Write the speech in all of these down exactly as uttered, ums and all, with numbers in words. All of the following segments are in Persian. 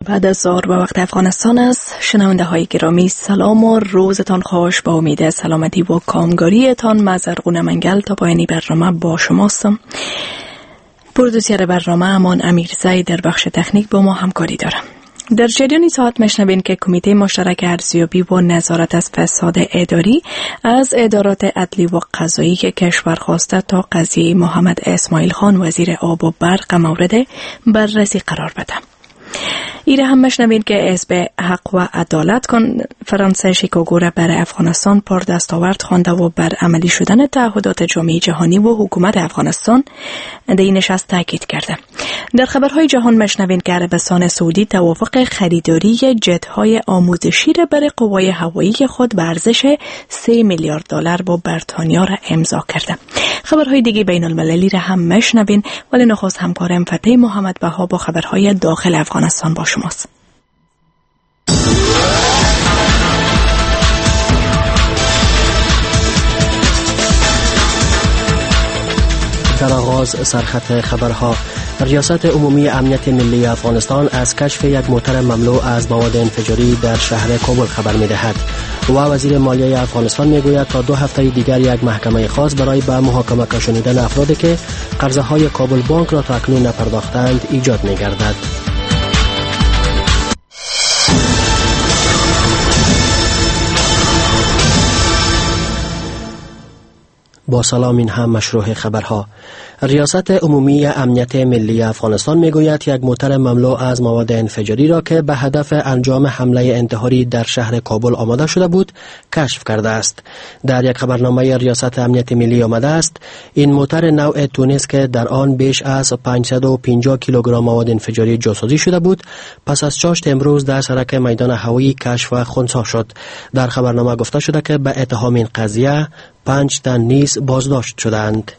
بعد از ظهر به وقت افغانستان است. شنونده های گرامی سلام و روزتان خوش. با امید سلامتی و کامگاریتان من زرغون منگل تا پایانی برنامه با شماستم. پرودوسر برنامه امان امیرزایی در بخش تکنیک با ما همکاری دارم. در جریان ساعت مشنوین که کمیته مشترک ارزیابی و نظارت از فساد اداری از ادارات عدلی و قضایی که کشور خواسته تا قضیه محمد اسماعیل خان وزیر آب و برق مورد بررسی قرار بده. ایره هم مشنوین که حزب حق و عدالت کنفرانس شیکاگو را برای افغانستان پر دستاورد خوانده و بر عملی شدن تعهدات جامعه جهانی و حکومت افغانستان در این نشست تاکید کرده. در خبرهای جهان مشنوین که عربستان سعودی توافق خریداری جت‌های آموزشی را برای قوای هوایی خود به ارزش سه میلیارد دلار با بریتانیا را امضا کرده. خبرهای دیگه بین المللی را هم مشنوین، ولی نخست همکارم فتح محمد بها با خبرهای داخل افغانستان با شماست. در آغاز سرخط خبرها: ریاست عمومی امنیت ملی افغانستان از کشف یک موتر مملو از مواد انفجاری در شهر کابل خبر می‌دهد و وزیر مالیه افغانستان میگوید تا دو هفته دیگر یک محکمه خاص برای به محاکمه کشانیدن افرادی که قرضه‌های کابل بانک را تا اکنون نپرداختند ایجاد می‌گردد. با سلام، این هم مشروع خبرها. ریاست عمومی امنیت ملی افغانستان میگوید یک موتر مملو از مواد انفجاری را که به هدف انجام حمله انتحاری در شهر کابل آماده شده بود کشف کرده است. در یک خبرنامه ریاست امنیت ملی آمده است این موتر نوع تونس که در آن بیش از پانصد و پنجاه کیلوگرم مواد انفجاری جاسازی شده بود پس از چاشت امروز در سرک میدان هوایی کشف و خنثی شد. در خبرنامه گفته شده که به اتهام این قضیه پنج تن نیز بازداشت شدند.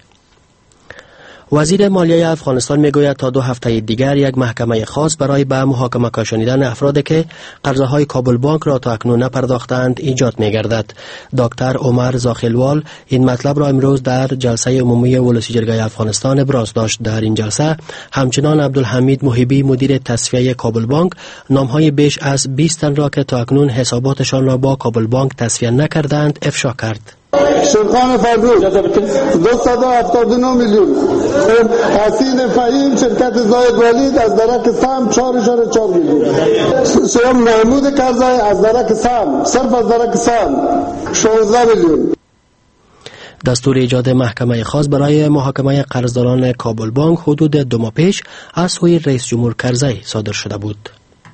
وزیر مالیه افغانستان میگوید تا دو هفته دیگر یک محکمه خاص برای به محاکمه کشانیدن افرادی که قرضه‌های کابل بانک را تا اکنون نپرداختند ایجاد می‌گردد. دکتر عمر زاخیلوال این مطلب را امروز در جلسه عمومی ولسی جرگه افغانستان ابراز داشت. در این جلسه همچنان عبدالحمید محبی مدیر تصفیه کابل بانک نام‌های بیش از بیست تن را که تا اکنون حساباتشان را با کابل بانک تصفیه نکردند افشا کرد. شرخان فضل دویست و هفتاد و نه میلیون، حسین فهیم شرکت زاید ولید از درک سهم چهار اشاره چهار میلیون، سوم محمود کرزای از درک سهم صرف از درک سهم شانزده میلیون. دستور ایجاد محکمه خاص برای محاکمه قرضداران کابل بانک حدود دو ماه پیش از سوی رئیس جمهور کرزی صادر شده بود.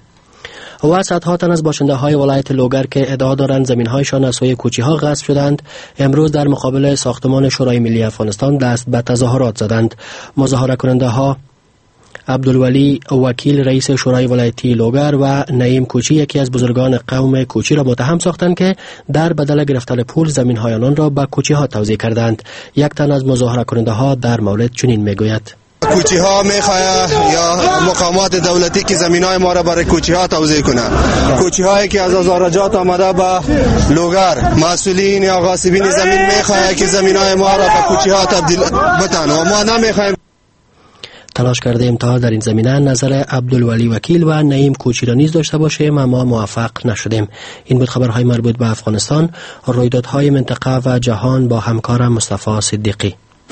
و صدها تن از باشنده های ولایت لوگر که ادعا دارند زمین هایشان از سوی کوچی ها غصب شدند امروز در مقابل ساختمان شورای ملی افغانستان دست به تظاهرات زدند. مظاهره کننده ها عبدالولی وکیل رئیس شورای ولایتی لوگر و نعیم کوچی یکی از بزرگان قوم کوچی را متهم ساختند که در بدل گرفتن پول زمین های آنان را به کوچی ها توزیع کردند. یک تن از مظاهره کننده ها در مورد چنین میگوید: کوچی ها میخواه یا مقامات دولتی که زمین های ما را برای کوچی ها توزیع کنند. کوچی هایی که از آزارجات آمده به لوگر، مسئولین یا غاصبین زمین میخواه که زمین های ما را به کوچی ها تبدیل بتن و ما نمیخوایم. تلاش کردیم تا در این زمینه نظر عبدالولی وکیل و نعیم کوچی را نیز داشته باشیم اما موفق نشدیم. این بود خبرهای مربوط به افغانستان. رویدادهای منطقه و جهان با همکارم مصطفی صدیقی.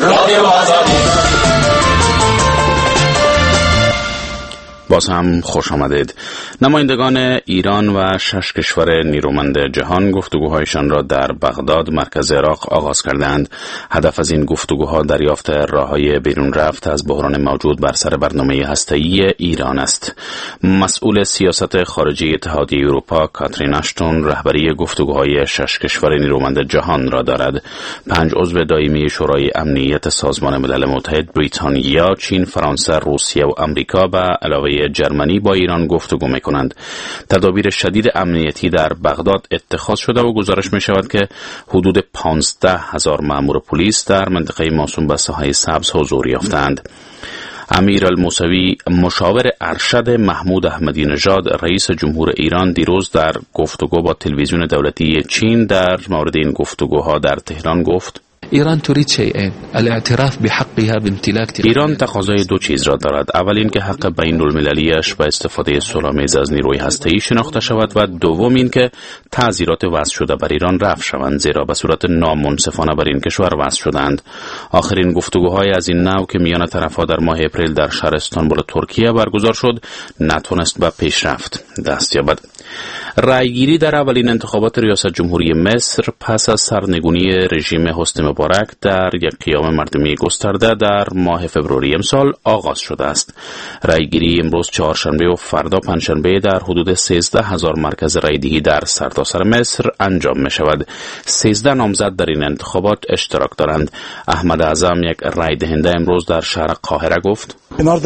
باز هم خوش آمدید. نمایندگان ایران و شش کشور نیرومند جهان گفتگوهایشان را در بغداد مرکز عراق آغاز کردند. هدف از این گفتگوها دریافت راههای بیرون رفت از بحران موجود بر سر برنامه هسته‌ای ایران است. مسئول سیاست خارجی اتحادیه اروپا کاترین اشتون رهبری گفتگوهای شش کشور نیرومند جهان را دارد. پنج عضو دائمی شورای امنیت سازمان ملل متحد، بریتانیا، چین، فرانسه، روسیه و آمریکا به علاوه جرمنی با ایران گفتگو می‌کنند. تدابیر شدید امنیتی در بغداد اتخاذ شده و گزارش می‌شود که حدود پانزده هزار مأمور پلیس در منطقه موسوم به ساحه سبز حضور یافتند. امیر الموسوی مشاور ارشد محمود احمدی نژاد رئیس جمهور ایران دیروز در گفتگو با تلویزیون دولتی چین در مورد این گفتگوها در تهران گفت: ایران تريد شيئين الاعتراف بحقها بامتلاك ایران تقاضای دو چیز را دارد. اول این که حق بین المللیش به استفاده صلح‌آمیز از نیروی هسته‌ای شناخته شود و دوم این که تعزیرات وضع شده بر ایران رفع شوند، زیرا به صورت نامنصفانه بر این کشور وضع شدند. آخرین گفتگوهای از این نوع که میان طرف‌ها در ماه اپریل در شهر استانبول ترکیه برگزار شد نتونست به پیشرفت دست یابد. رأیگیری در اولین انتخابات ریاست جمهوری مصر پس از سرنگونی رژیم حسنی مبارک در یک قیام مردمی گسترده در ماه فوریه امسال آغاز شده است. رأیگیری امروز چهارشنبه و فردا پنجشنبه در حدود سیزده هزار مرکز رأیدهی در سرتاسر مصر انجام می شود. سیزده نامزد در این انتخابات اشتراک دارند. احمد اعظم، یک رأی دهنده، امروز در شهر قاهره گفت: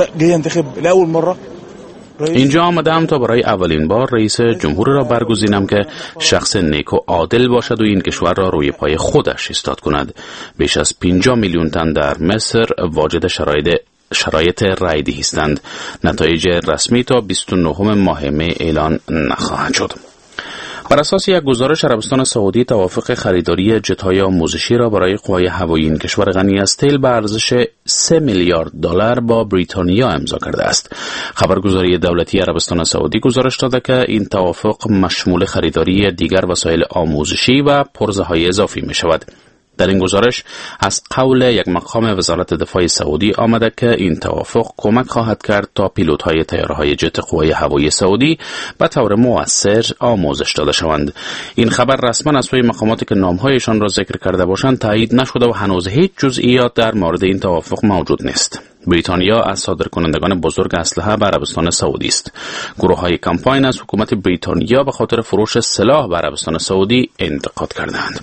اینجا آمدم تا برای اولین بار رئیس جمهور را برگزینم که شخص نیک و عادل باشد و این کشور را روی پای خودش ایستاد کند. بیش از پنجاه میلیون تن در مصر واجد شرایط شرایط رأیدهی هستند. نتایج رسمی تا بیست و نهم ماه می اعلان نخواهد شد. بر اساس یک گزارش، عربستان سعودی توافق خریداری جت‌های آموزشی را برای قوای هوایی این کشور غنی از تیل به ارزش سه میلیارد دلار با بریتانیا امضا کرده است. خبرگزاری دولتی عربستان سعودی گزارش داده که این توافق مشمول خریداری دیگر وسایل آموزشی و پرزه‌های اضافی می شود. در این گزارش از قول یک مقام وزارت دفاع سعودی آمده که این توافق کمک خواهد کرد تا پیلوت‌های طیاره‌های جت قوای هوایی سعودی به طور مؤثر آموزش داده شوند. این خبر رسما از سوی مقاماتی که نام‌هایشان را ذکر کرده باشند تایید نشده و هنوز هیچ جزئیات در مورد این توافق موجود نیست. بریتانیا از صادرکنندگان بزرگ اسلحه به عربستان سعودی است. گروه‌های کمپاین از حکومت بریتانیا به خاطر فروش سلاح به عربستان سعودی انتقاد کردند.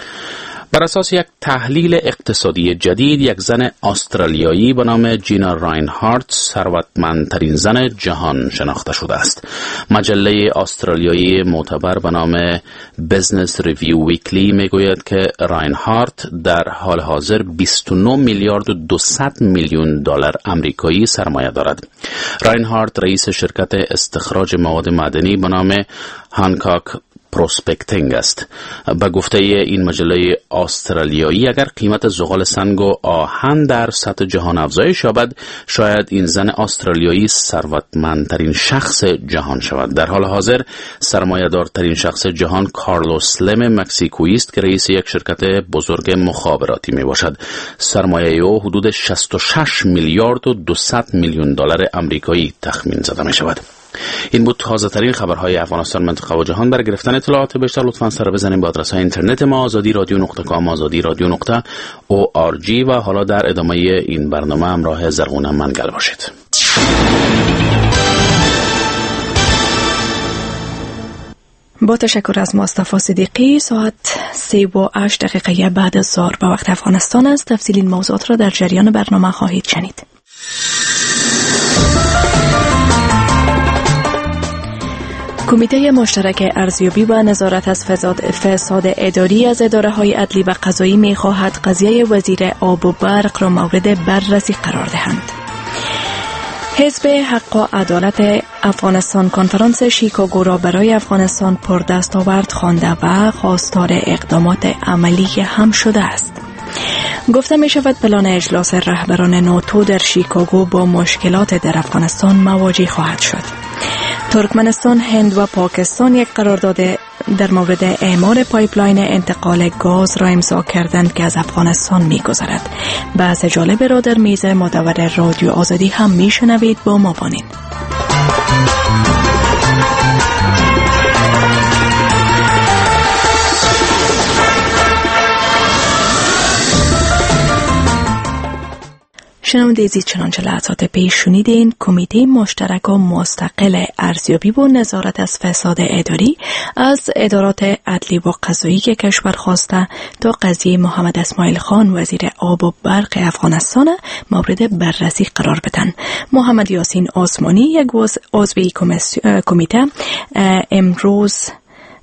بر اساس یک تحلیل اقتصادی جدید، یک زن استرالیایی به نام جینا راینهارت ثروتمندترین زن جهان شناخته شده است. مجله استرالیایی معتبر به نام بزنس ریویو ویکلی میگوید که راینهارت در حال حاضر بیست و نه میلیارد و دویست میلیون دلار آمریکایی سرمایه دارد. راینهارت رئیس شرکت استخراج مواد معدنی به نام هانکاک پروسپکتینگ است. به گفته این مجله استرالیایی، اگر قیمت زغال سنگ و آهن در سطح جهان افزایش یابد، شاید این زن استرالیایی ثروتمندترین شخص جهان شود. در حال حاضر سرمایه‌دارترین شخص جهان کارلوس سلم مکزیکویی است که رئیس یک شرکت بزرگ مخابراتی می باشد. سرمایه او حدود شصت و شش میلیارد و دویست میلیون دلار آمریکایی تخمین زده می شود. این بود تازه ترین خبرهای افغانستان، منطقه و جهان. برای گرفتن اطلاعات بیشتر لطفاً سر بزنید به آدرس اینترنت ما آزادی رادیو نقطه کام، آزادی رادیو نقطه او آر جی و حالا در ادامه این برنامه همراه زرغون منگل باشید. با تشکر از مصطفی صدیقی. ساعت سه و هشت دقیقه بعد از ظهر به وقت افغانستان است. تفصیل این موضوعات را در جریان برنامه خواهید شنید. کمیته مشترک ارزیابی و نظارت از فساد اداری از اداره‌های عدلی و قضایی می‌خواهد قضیه وزیر آب و برق را مورد بررسی قرار دهند. حزب حق و عدالت افغانستان کنفرانس شیکاگو را برای افغانستان پردستاورد خوانده و خواستار اقدامات عملی هم شده است. گفته می شود پلان اجلاس رهبران ناتو در شیکاگو با مشکلات در افغانستان مواجه خواهد شد. ترکمنستان، هند و پاکستان یک قرارداد در مورد اعمار پایپلاین انتقال گاز را امضا کردند که از افغانستان می‌گذرد. بحث جالب را در میز مدور رادیو آزادی هم می‌شنوید. با ما باشید. شنونده عزیز، چنانچه لحظات پیش شنیدین، کمیته مشترک و مستقل ارزیابی و نظارت از فساد اداری از ادارات عدلی و قضایی که کشور خواسته تا قضیه محمد اسماعیل خان وزیر آب و برق افغانستان مورد بررسی قرار بدن. محمد یاسین آسمانی، یک عضو کمیته، امروز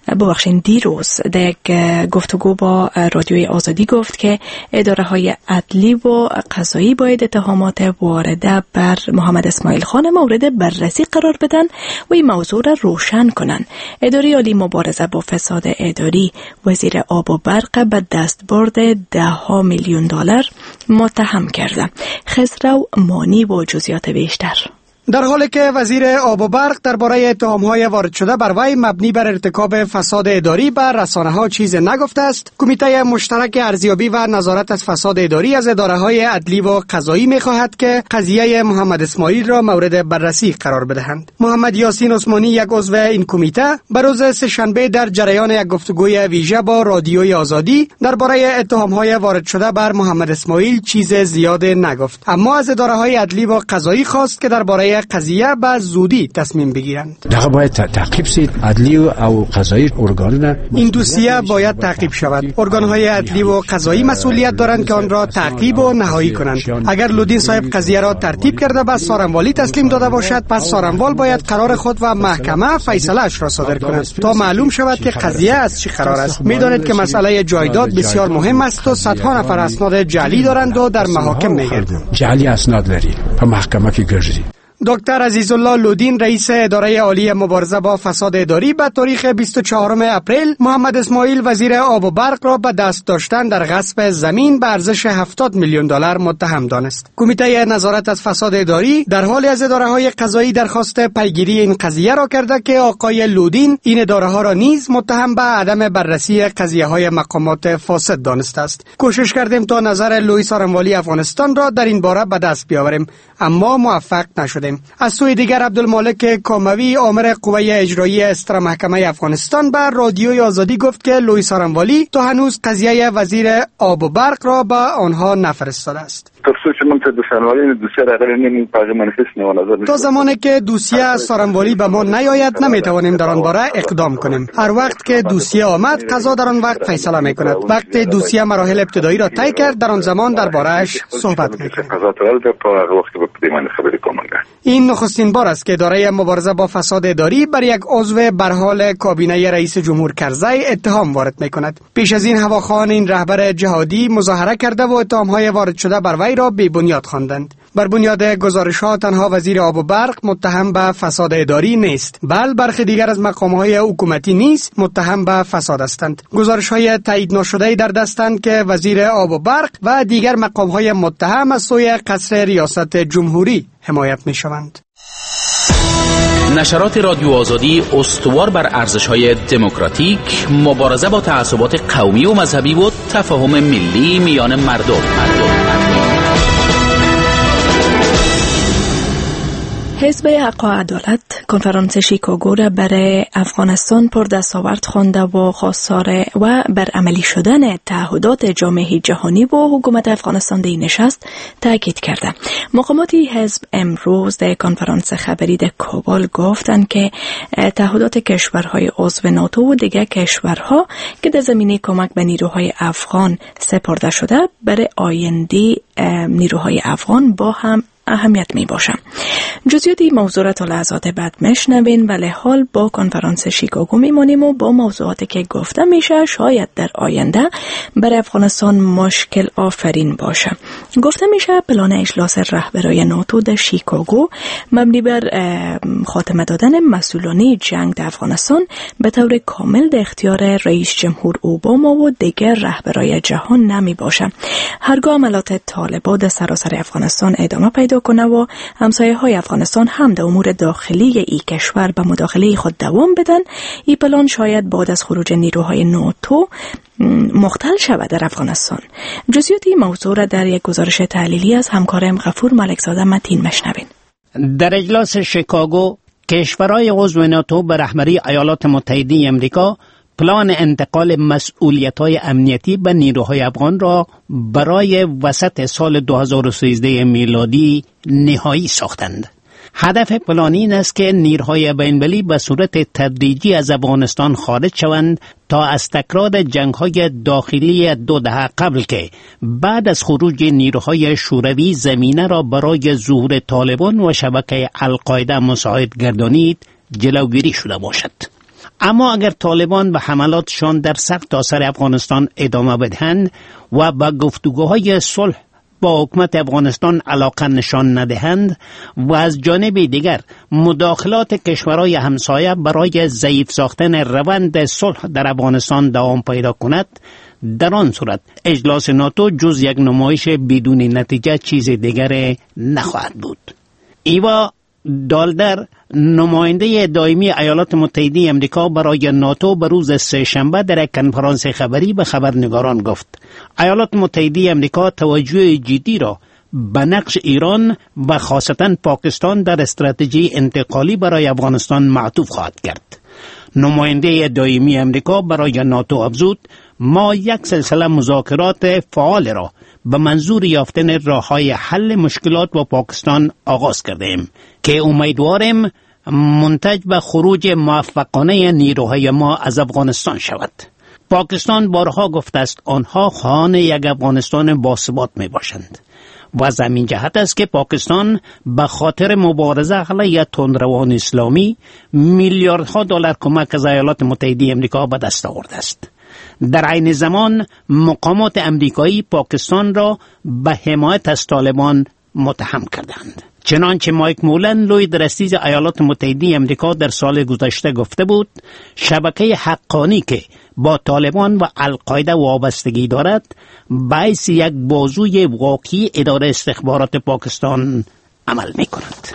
ببخشید دیروز در یک گفتگو با رادیوی آزادی گفت که اداره های عدلی و قضایی باید اتهامات وارده بر محمد اسماعیل خان مورد بررسی قرار بدن و این موضوع را روشن کنن. اداره عالی مبارزه با فساد اداری وزیر آب و برق به دستبرد ده ها میلیون دلار متهم کرده. خسرو مانی و جزئیات بیشتر. در حالی که وزیر آب و برق درباره اتهام‌های وارد شده بر وی مبنی بر ارتکاب فساد اداری بر رسانه‌ها چیز نگفته است، کمیته مشترک ارزیابی و نظارت از فساد اداری از اداره‌های عدلی و قضایی می‌خواهد که قضیه محمد اسماعیل را مورد بررسی قرار بدهند. محمد یاسین عثمانی، یک عضو این کمیته، بر روز سه‌شنبه در جریان یک گفتگوی ویژه با رادیوی آزادی درباره اتهام‌های وارد شده بر محمد اسماعیل چیز زیاد نگفت، اما از اداره‌های عدلی و قضایی خواست که درباره قضیه به زودی تصمیم بگیرند. دغه باید تعقیب شد، عدلی او قضایی ارگانونه. این دوسیه باید تعقیب شود. ارگان‌های عدلی و قضایی مسئولیت دارند که آن را تعقیب و نهایی کنند. اگر لودین صاحب قضیه را ترتیب کرده به سارنوالی تسلیم داده باشد، پس سارنوال باید قرار خود و محکمه فیصله اش را صادر کند تا معلوم شود که قضیه از چه قرار است. می‌دانید که مسئله جایداد بسیار مهم است و صدها نفر اسناد جعلی دارند و در محاکم می‌گردند. جعلی اسناد لري په محکمه کې ګرځي. دکتر عزیزالله لودین، رئیس اداره عالی مبارزه با فساد اداری، به تاریخ بیست و چهارم اپریل محمد اسماعیل وزیر آب و برق را به دست داشتن در غصب زمین به ارزش هفتاد میلیون دلار متهم دانست. کمیته نظارت از فساد اداری در حال از اداره‌های قضایی درخواست پیگیری این قضیه را کرده که آقای لودین این اداره‌ها را نیز متهم به عدم بررسی قضیه‌های مقامات فاسد دانسته است. کوشش کردیم تا نظر لوی سارنوالی افغانستان را در این باره به دست بیاوریم، اما موفق نشدیم. از سوی دیگر عبدالمالک کاموی، آمر قوه اجرایی استر محکمه افغانستان، بر رادیوی آزادی گفت که لوی سارنوالی تا هنوز قضیه وزیر آب و برق را به آنها نفرستاده است. تا زمانی که دوسیه از سارنوالی به ما نیاید نمیتوانیم در آن باره اقدام کنیم. هر وقت که دوسیه آمد قضا در آن وقت فیصله میکند. وقتی دوسیه مراحل ابتدایی را طی کرد در آن زمان درباره اش صحبت میکنیم. این نخستین بار است که اداره مبارزه با فساد اداری بر یک عضو بر حال کابینه رئیس جمهور کرزی اتهام وارد میکند. پیش از این هواخوان این رهبر جهادی مظاهره کرده و اتهام‌های وارد شده بر وی را بی بنیاد خواندند. بر بنیاد گزارش‌ها تنها وزیر آب و برق متهم به فساد اداری نیست، بل برخی دیگر از مقام‌های حکومتی نیز متهم به فساد هستند. گزارش‌های تایید نشده در دستند که وزیر آب و برق و دیگر مقام‌های متهم از سوی قصر ریاست جمهوری حمایت می‌شوند. نشرات رادیو آزادی استوار بر ارزش‌های دموکراتیک، مبارزه با تعصبات قومی و مذهبی و تفاهم ملی میان مردم. مردم. حزب حق و عدالت کنفرانس شیکاگو را برای افغانستان پر دستاورد خوانده و خواستار و بر عملی شدن تعهدات جامعه جهانی و حکومت افغانستان در نشست تاکید کرده. مقامات حزب امروز در کنفرانس خبری در کابل گفتند که تعهدات کشورهای عضو ناتو و دیگر کشورها که در زمینه کمک به نیروهای افغان سپرده شده برای آینده نیروهای افغان با هم اهمیت می باشم. جزئیاتی موضوعات و لحظات بعد میشنوین، ولی حال با کنفرانس شیکاگو میمانیم و با موضوعاتی که گفته میشه شاید در آینده برای افغانستان مشکل آفرین باشه. گفته میشه پلان اجلاس رهبرای ناتو در شیکاگو مبنی بر خاتمه دادن مسئولانه جنگ در افغانستان به طور کامل در اختیار رئیس جمهور اوباما و دیگر رهبرای جهان نمی باشه. هرگاه عملات طالبان در سراسر افغانستان ادامه پیدا کنه و همسایه های افغانستان هم در امور داخلی ای کشور به مداخله خود دوام بدن، این پلان شاید بعد از خروج نیروهای ناتو مختل شود در افغانستان. جزئیات این موضوع را در یک گزارش تحلیلی از همکارم غفور ملکزاده متین مشنوین. در اجلاس شیکاگو کشورهای عضو ناتو به رهبری ایالات متحده امریکا پلان انتقال مسئولیت‌های امنیتی به نیروهای افغان را برای وسط سال دو هزار و سیزده میلادی نهایی ساختند. هدف پلان این است که نیروهای بین‌المللی به صورت تدریجی از افغانستان خارج شوند تا از تکرار جنگ‌های داخلی دو دهه قبل که بعد از خروج نیروهای شوروی زمینه را برای ظهور طالبان و شبکه القاعده مساعد گردانید جلوگیری شده باشد. اما اگر طالبان به حملاتشان در سرتاسر افغانستان ادامه بدهند و به گفتگوهای صلح با حکومت افغانستان علاقه نشان ندهند و از جانب دیگر مداخلات کشورهای همسایه برای ضعیف ساختن روند صلح در افغانستان دوام پیدا کند، در آن صورت اجلاس ناتو جز یک نمایش بدون نتیجه چیز دیگر نخواهد بود. ایوا دالدر، نماینده دائمی ایالات متحده آمریکا برای ناتو، به روز سه شنبه در یک کنفرانس خبری به خبرنگاران گفت ایالات متحده آمریکا توجه جدی را به نقش ایران و خاصتاً پاکستان در استراتژی انتقالی برای افغانستان معطوف خواهد کرد. نماینده دائمی آمریکا برای ناتو افزود: ما یک سلسله مذاکرات فعال را به منظور یافتن راه‌های حل مشکلات با پاکستان آغاز کردیم که امیدواریم منتج به خروج موفقانه نیروهای ما از افغانستان شود. پاکستان بارها گفته است آنها خواهان یک افغانستان باثبات می باشند و از همین جهت است که پاکستان به خاطر مبارزه علیه تندروان اسلامی میلیاردها دلار کمک از ایالات متحده آمریکا به دست آورده است. در عین زمان مقامات امریکایی پاکستان را به حمایت از طالبان متهم کردند. چنانچه مایک مولن، لوی درستیز ایالات متحده آمریکا، در سال گذشته گفته بود شبکه حقانی که با طالبان و القاعده وابستگی دارد باعث یک بازوی واقعی اداره استخبارات پاکستان عمل می کند.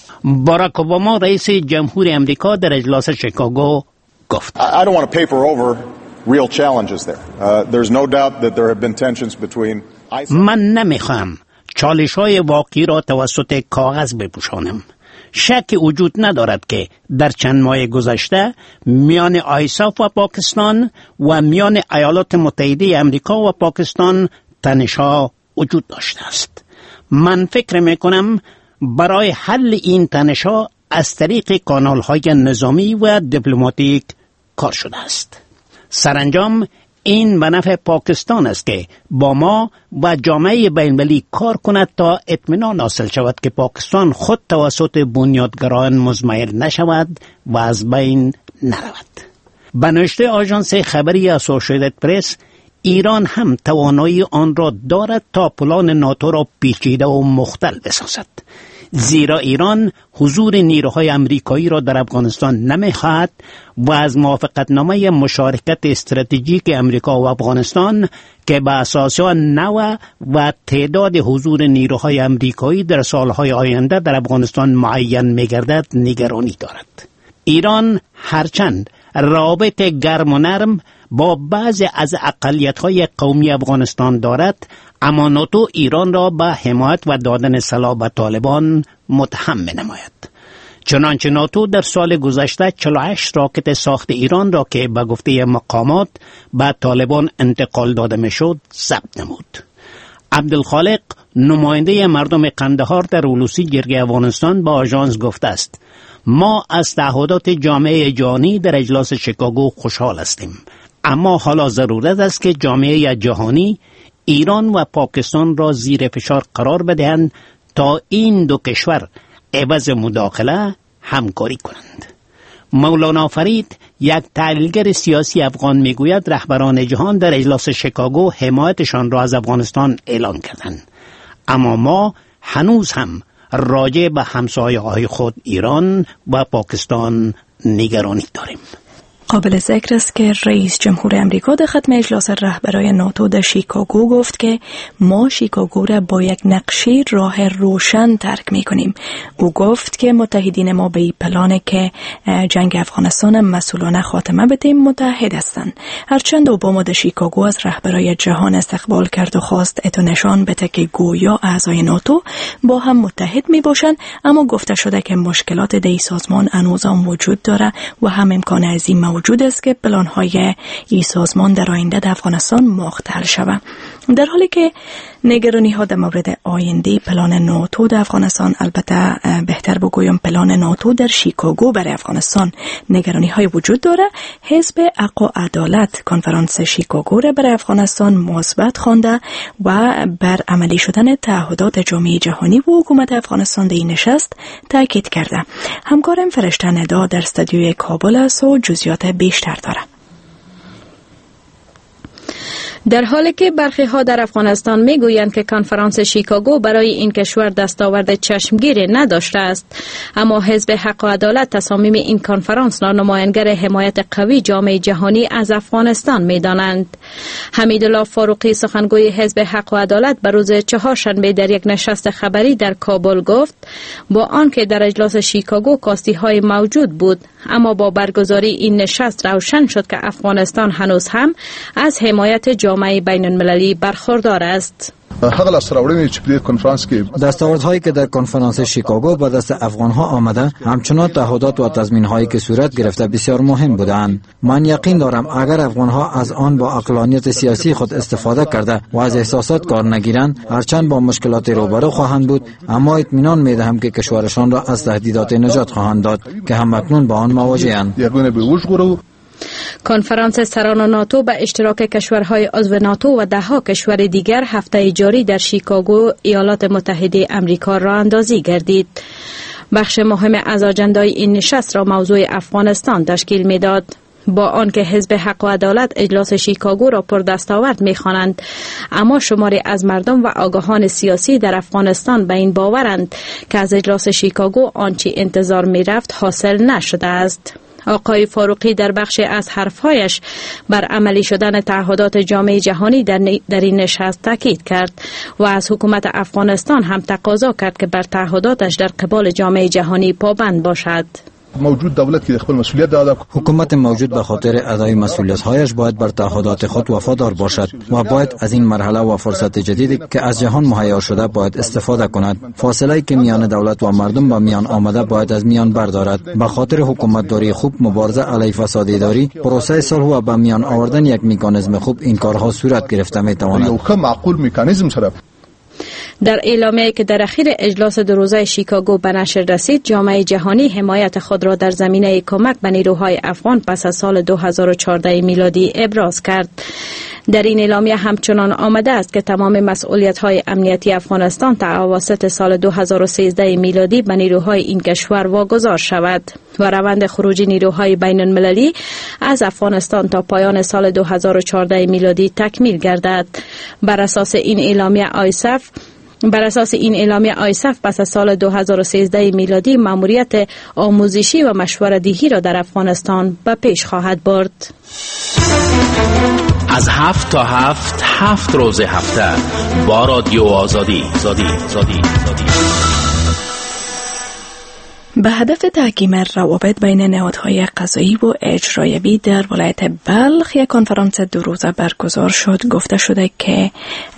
باراک اوباما، رئیس جمهور آمریکا، در اجلاس شیکاگو گفت: I don't want to paper over real challenges there. Uh, there's no doubt that there have been tensions between من نمیخوام چالش‌های واقعی را توسط کاغذ بپوشانم. شک وجود ندارد که در چند ماه گذشته میان آیساف و پاکستان و میان ایالات متحده آمریکا و پاکستان تنش‌ها وجود داشته است. من فکر میکنم برای حل این تنش‌ها از طریق کانال‌های نظامی و دیپلماتیک کار شده است. سرانجام این به نفع پاکستان است که با ما و جامعه بین‌المللی کار کند تا اطمینان حاصل شود که پاکستان خود توسط بنیادگرایان مزمحل نشود و از بین نرود. به نشر آژانس خبری اسوسییتد پرس، ایران هم توانایی آن را دارد تا پلان ناتو را پیچیده و مختل بسازد، زیرا ایران حضور نیروهای امریکایی را در افغانستان نمی‌خواهد و از موافقتنامه مشارکت استراتژیک امریکا و افغانستان که به اساس آن نوع و تعداد حضور نیروهای امریکایی در سالهای آینده در افغانستان معین می‌گردد نگرانی دارد. ایران هرچند رابط گرم و نرم با بعضی از اقلیت‌های قومی افغانستان دارد، اما ناتو ایران را به حمایت و دادن سلاح به طالبان متهم می‌نماید. چنانچه ناتو در سال گذشته چهل و هشت راکت ساخت ایران را که به گفته مقامات به طالبان انتقال داده می‌شد ضبط نمود. عبدالخالق، نماینده مردم قندهار در اولوسی جرگه افغانستان، با آژانس گفته است: ما از تعهدات جامعه جهانی در اجلاس شیکاگو خوشحال هستیم، اما حالا ضرورت است که جامعه جهانی ایران و پاکستان را زیر فشار قرار بدهند تا این دو کشور عوض مداخله همکاری کنند. مولانا فرید، یک تحلیلگر سیاسی افغان، میگوید رهبران جهان در اجلاس شیکاگو حمایتشان را از افغانستان اعلان کردند، اما ما هنوز هم راجع به همسایه‌های خود ایران و پاکستان نگرانی داریم. قابل ذکر است که رئیس جمهور امریکا در ختم اجلاس رهبران ناتو در شیکاگو گفت که ما شیکاگو را با یک نقشه راه روشن ترک می کنیم. او گفت که متحدین ما به این پلان که جنگ افغانستان مسئولانه خاتمه بدهیم متحد هستند. هرچند اوباما در شیکاگو از رهبران جهان استقبال کرد و خواست اتو نشان بده که گویا اعضای ناتو با هم متحد می باشند، اما گفته شده که مشکلات در این سازمان هنوزم وجود داره و هم امکان عظیم موجود است که پلان‌های این سازمان در آینده در افغانستان مختل شود. در حالی که نگرانی‌ها در مورد آینده پلان ناتو در افغانستان، البته بهتر بگویم پلان ناتو در شیکاگو برای افغانستان نگرانی‌های وجود داره، حزب حق و عدالت کنفرانس شیکاگو را برای افغانستان مثبت خوانده و بر عملی شدن تعهدات جامعه جهانی و حکومت افغانستان در این نشست تاکید کرده. همکارم فرشته ندا در استودیوی کابل است و جزئیات بیشتر داره. در حالی که برخی ها در افغانستان می گویند که کنفرانس شیکاگو برای این کشور دستاورد چشمگیری نداشته است، اما حزب حق و عدالت تصامیم این کنفرانس را نمایانگر حمایت قوی جامعه جهانی از افغانستان می دانند. حمیدالله فاروقی سخنگوی حزب حق و عدالت به روز چهارشنبه در یک نشست خبری در کابل گفت با آنکه در اجلاس شیکاگو کاستی های موجود بود، اما با برگزاری این نشست روشن شد که افغانستان هنوز هم از حمایت جامعه بین المللی برخوردار است. دستاوردهایی که در کنفرانس شیکاگو به دست افغانها آمده همچنان تعهدات و تضمین‌هایی که صورت گرفته بسیار مهم بودند. من یقین دارم اگر افغانها از آن با عقلانیت سیاسی خود استفاده کرده و از احساسات کار نگیرند، هرچند با مشکلات روبرو خواهند بود، اما اطمینان می‌دهم که کشورشان را از تهدیدات نجات خواهند داد که همکنون با آن مواجه‌اند. کنفرانس سران ناتو به اشتراک کشورهای عضو ناتو و دهها کشور دیگر هفته جاری در شیکاگو ایالات متحده امریکا راه اندازی گردید. بخش مهم از آجندای این نشست را موضوع افغانستان تشکیل میداد. با آنکه حزب حق و عدالت اجلاس شیکاگو را پر دستاورد می‌خوانند، اما شماری از مردم و آگاهان سیاسی در افغانستان به این باورند که از اجلاس شیکاگو آنچه انتظار می‌رفت حاصل نشده است. آقای فاروقی در بخش از حرفهایش بر عملی شدن تعهدات جامعه جهانی در, در این نشست تاکید کرد و از حکومت افغانستان هم تقاضا کرد که بر تعهداتش در قبال جامعه جهانی پابند باشد. موجود دولت که خپل مسئولیت ادا کنه. حکومت موجود به خاطر ادای مسئولیت‌هایش باید بر تعهدات خود وفادار باشد و باید از این مرحله و فرصت جدیدی که از جهان مهیا شده باید استفاده کند. فاصله‌ای که میان دولت و مردم به میان آمده باید از میان بردارد. به خاطر حکومتداری خوب، مبارزه علیه فساد اداری، پروسه صلح و به میان آوردن یک مکانیزم خوب این کارها صورت گرفته می‌تواند. یک معقول مکانیزم سره. در اعلامیه‌ای که در اخیر اجلاس دو روزه شیکاگو به نشر رسید، جامعه جهانی حمایت خود را در زمینه کمک به نیروهای افغان پس از سال دو هزار و چهارده میلادی ابراز کرد. در این اعلامیه همچنان آمده است که تمام مسئولیت‌های امنیتی افغانستان تا اواسط سال دو هزار و سیزده میلادی به نیروهای این کشور واگذار شود و روند خروج نیروهای بین المللی از افغانستان تا پایان سال دو هزار و چهارده میلادی تکمیل گردد. بر اساس این اعلامیه آیسف بر اساس این اعلامیه آیسف پس از سال دو هزار و سیزده میلادی ماموریت آموزشی و مشوره‌دهی را در افغانستان به پیش خواهد برد. از هفت تا هفت هفت روز هفته با رادیو آزادی زادی زادی زادی به هدف تحکیم روابط بین نهادهای قضایی و اجرایی در ولایت بلخ یک کنفرانس دو روزه برگزار شد. گفته شده که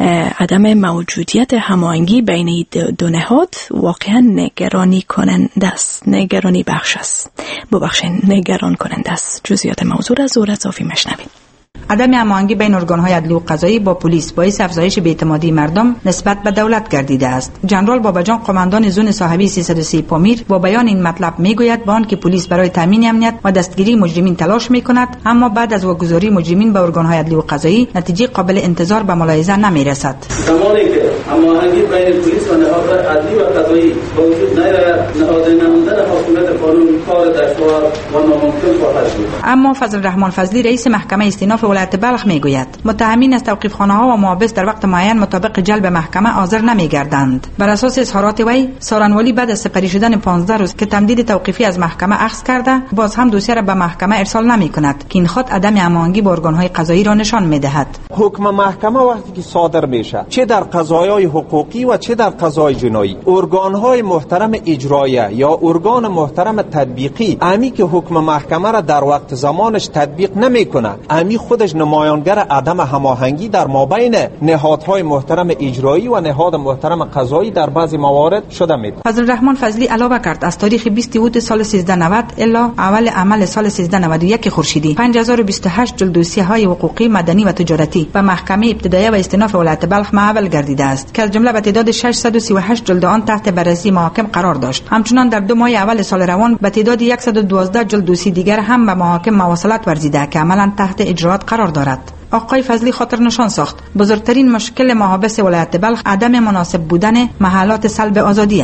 عدم موجودیت هماهنگی بین دو نهاد واقعا نگرانی کننده است، نگرانی بخش است، ببخشید نگران کننده است. جزئیات موضوع از زهره صافی مشنوید. عدم هماهنگی بین ارگان‌های عدلی و قضایی با پلیس باعث افزایش بی‌اعتمادی مردم نسبت به دولت گردیده است. جنرال باباجان قماندان زون صاحبی سیصد و سی پامیر با بیان این مطلب میگوید با آنکه پلیس برای تامین امنیت و دستگیری مجرمین تلاش میکند، اما بعد از واگذاری مجرمین به ارگان‌های عدلی و قضایی نتیجه قابل انتظار به ملاحظه نمیرسد. زمانی که هماهنگی بین پلیس و نهادهای عدلی و قضایی با وجود نیاید، نهاد نمودن حاکمیت قانون کار دشوار و ناممکن خواهد بود. اما فضل الرحمن فضلی رئیس محکمه استئناف ولایت بلخ میگوید متهمین از توقیفخانه‌ها و محابس در وقت معین مطابق جلب محکمه حاضر نمیگردند. بر اساس اظهارات وی، سارنوالی بعد از سپری شدن پانزده روز که تمدید توقیفی از محکمه اخذ کرده، باز هم دوسیه را به محکمه ارسال نمی‌کند که این خود عدم هماهنگی با ارگان‌های قضایی را نشان می‌دهد. حکم محکمه وقتی که صادر میشه، چه در قضایای حقوقی و چه در قضای جنایی، ارگان‌های محترم اجرایی یا ارگان محترم تطبیقی امی که حکم محکمه را در وقت زمانش تطبیق نمی‌کنه، امی خودش نمایانگر عدم هماهنگی در مابین نهادهای محترم اجرایی و نهاد محترم قضایی در بعضی موارد شده می. فضل الرحمن فضلی علاوه کرد از تاریخ بیست اوت سال سیزده نود الا اول عمل سال سیزده نود و یک خورشیدی پنج هزار و بیست و هشت جلد دوسیه‌های حقوقی، مدنی و تجارتی به محکمه ابتدایه و استئناف ولایت بلخ محول گردیده است که از جمله به تعداد ششصد و سی و هشت جلد آن تحت بررسی محاکم قرار داشت. همچنین در دو ماه اول سال روان به تعداد صد و دوازده جلد دوسی دیگر هم به محاکم مواصلت ورزیده که عملاً تحت اجراات قرار دارد. آقای فضلی خاطر نشان ساخت بزرگترین مشکل محابس ولایت بلخ عدم مناسب بودن محلات سلب آزادی است.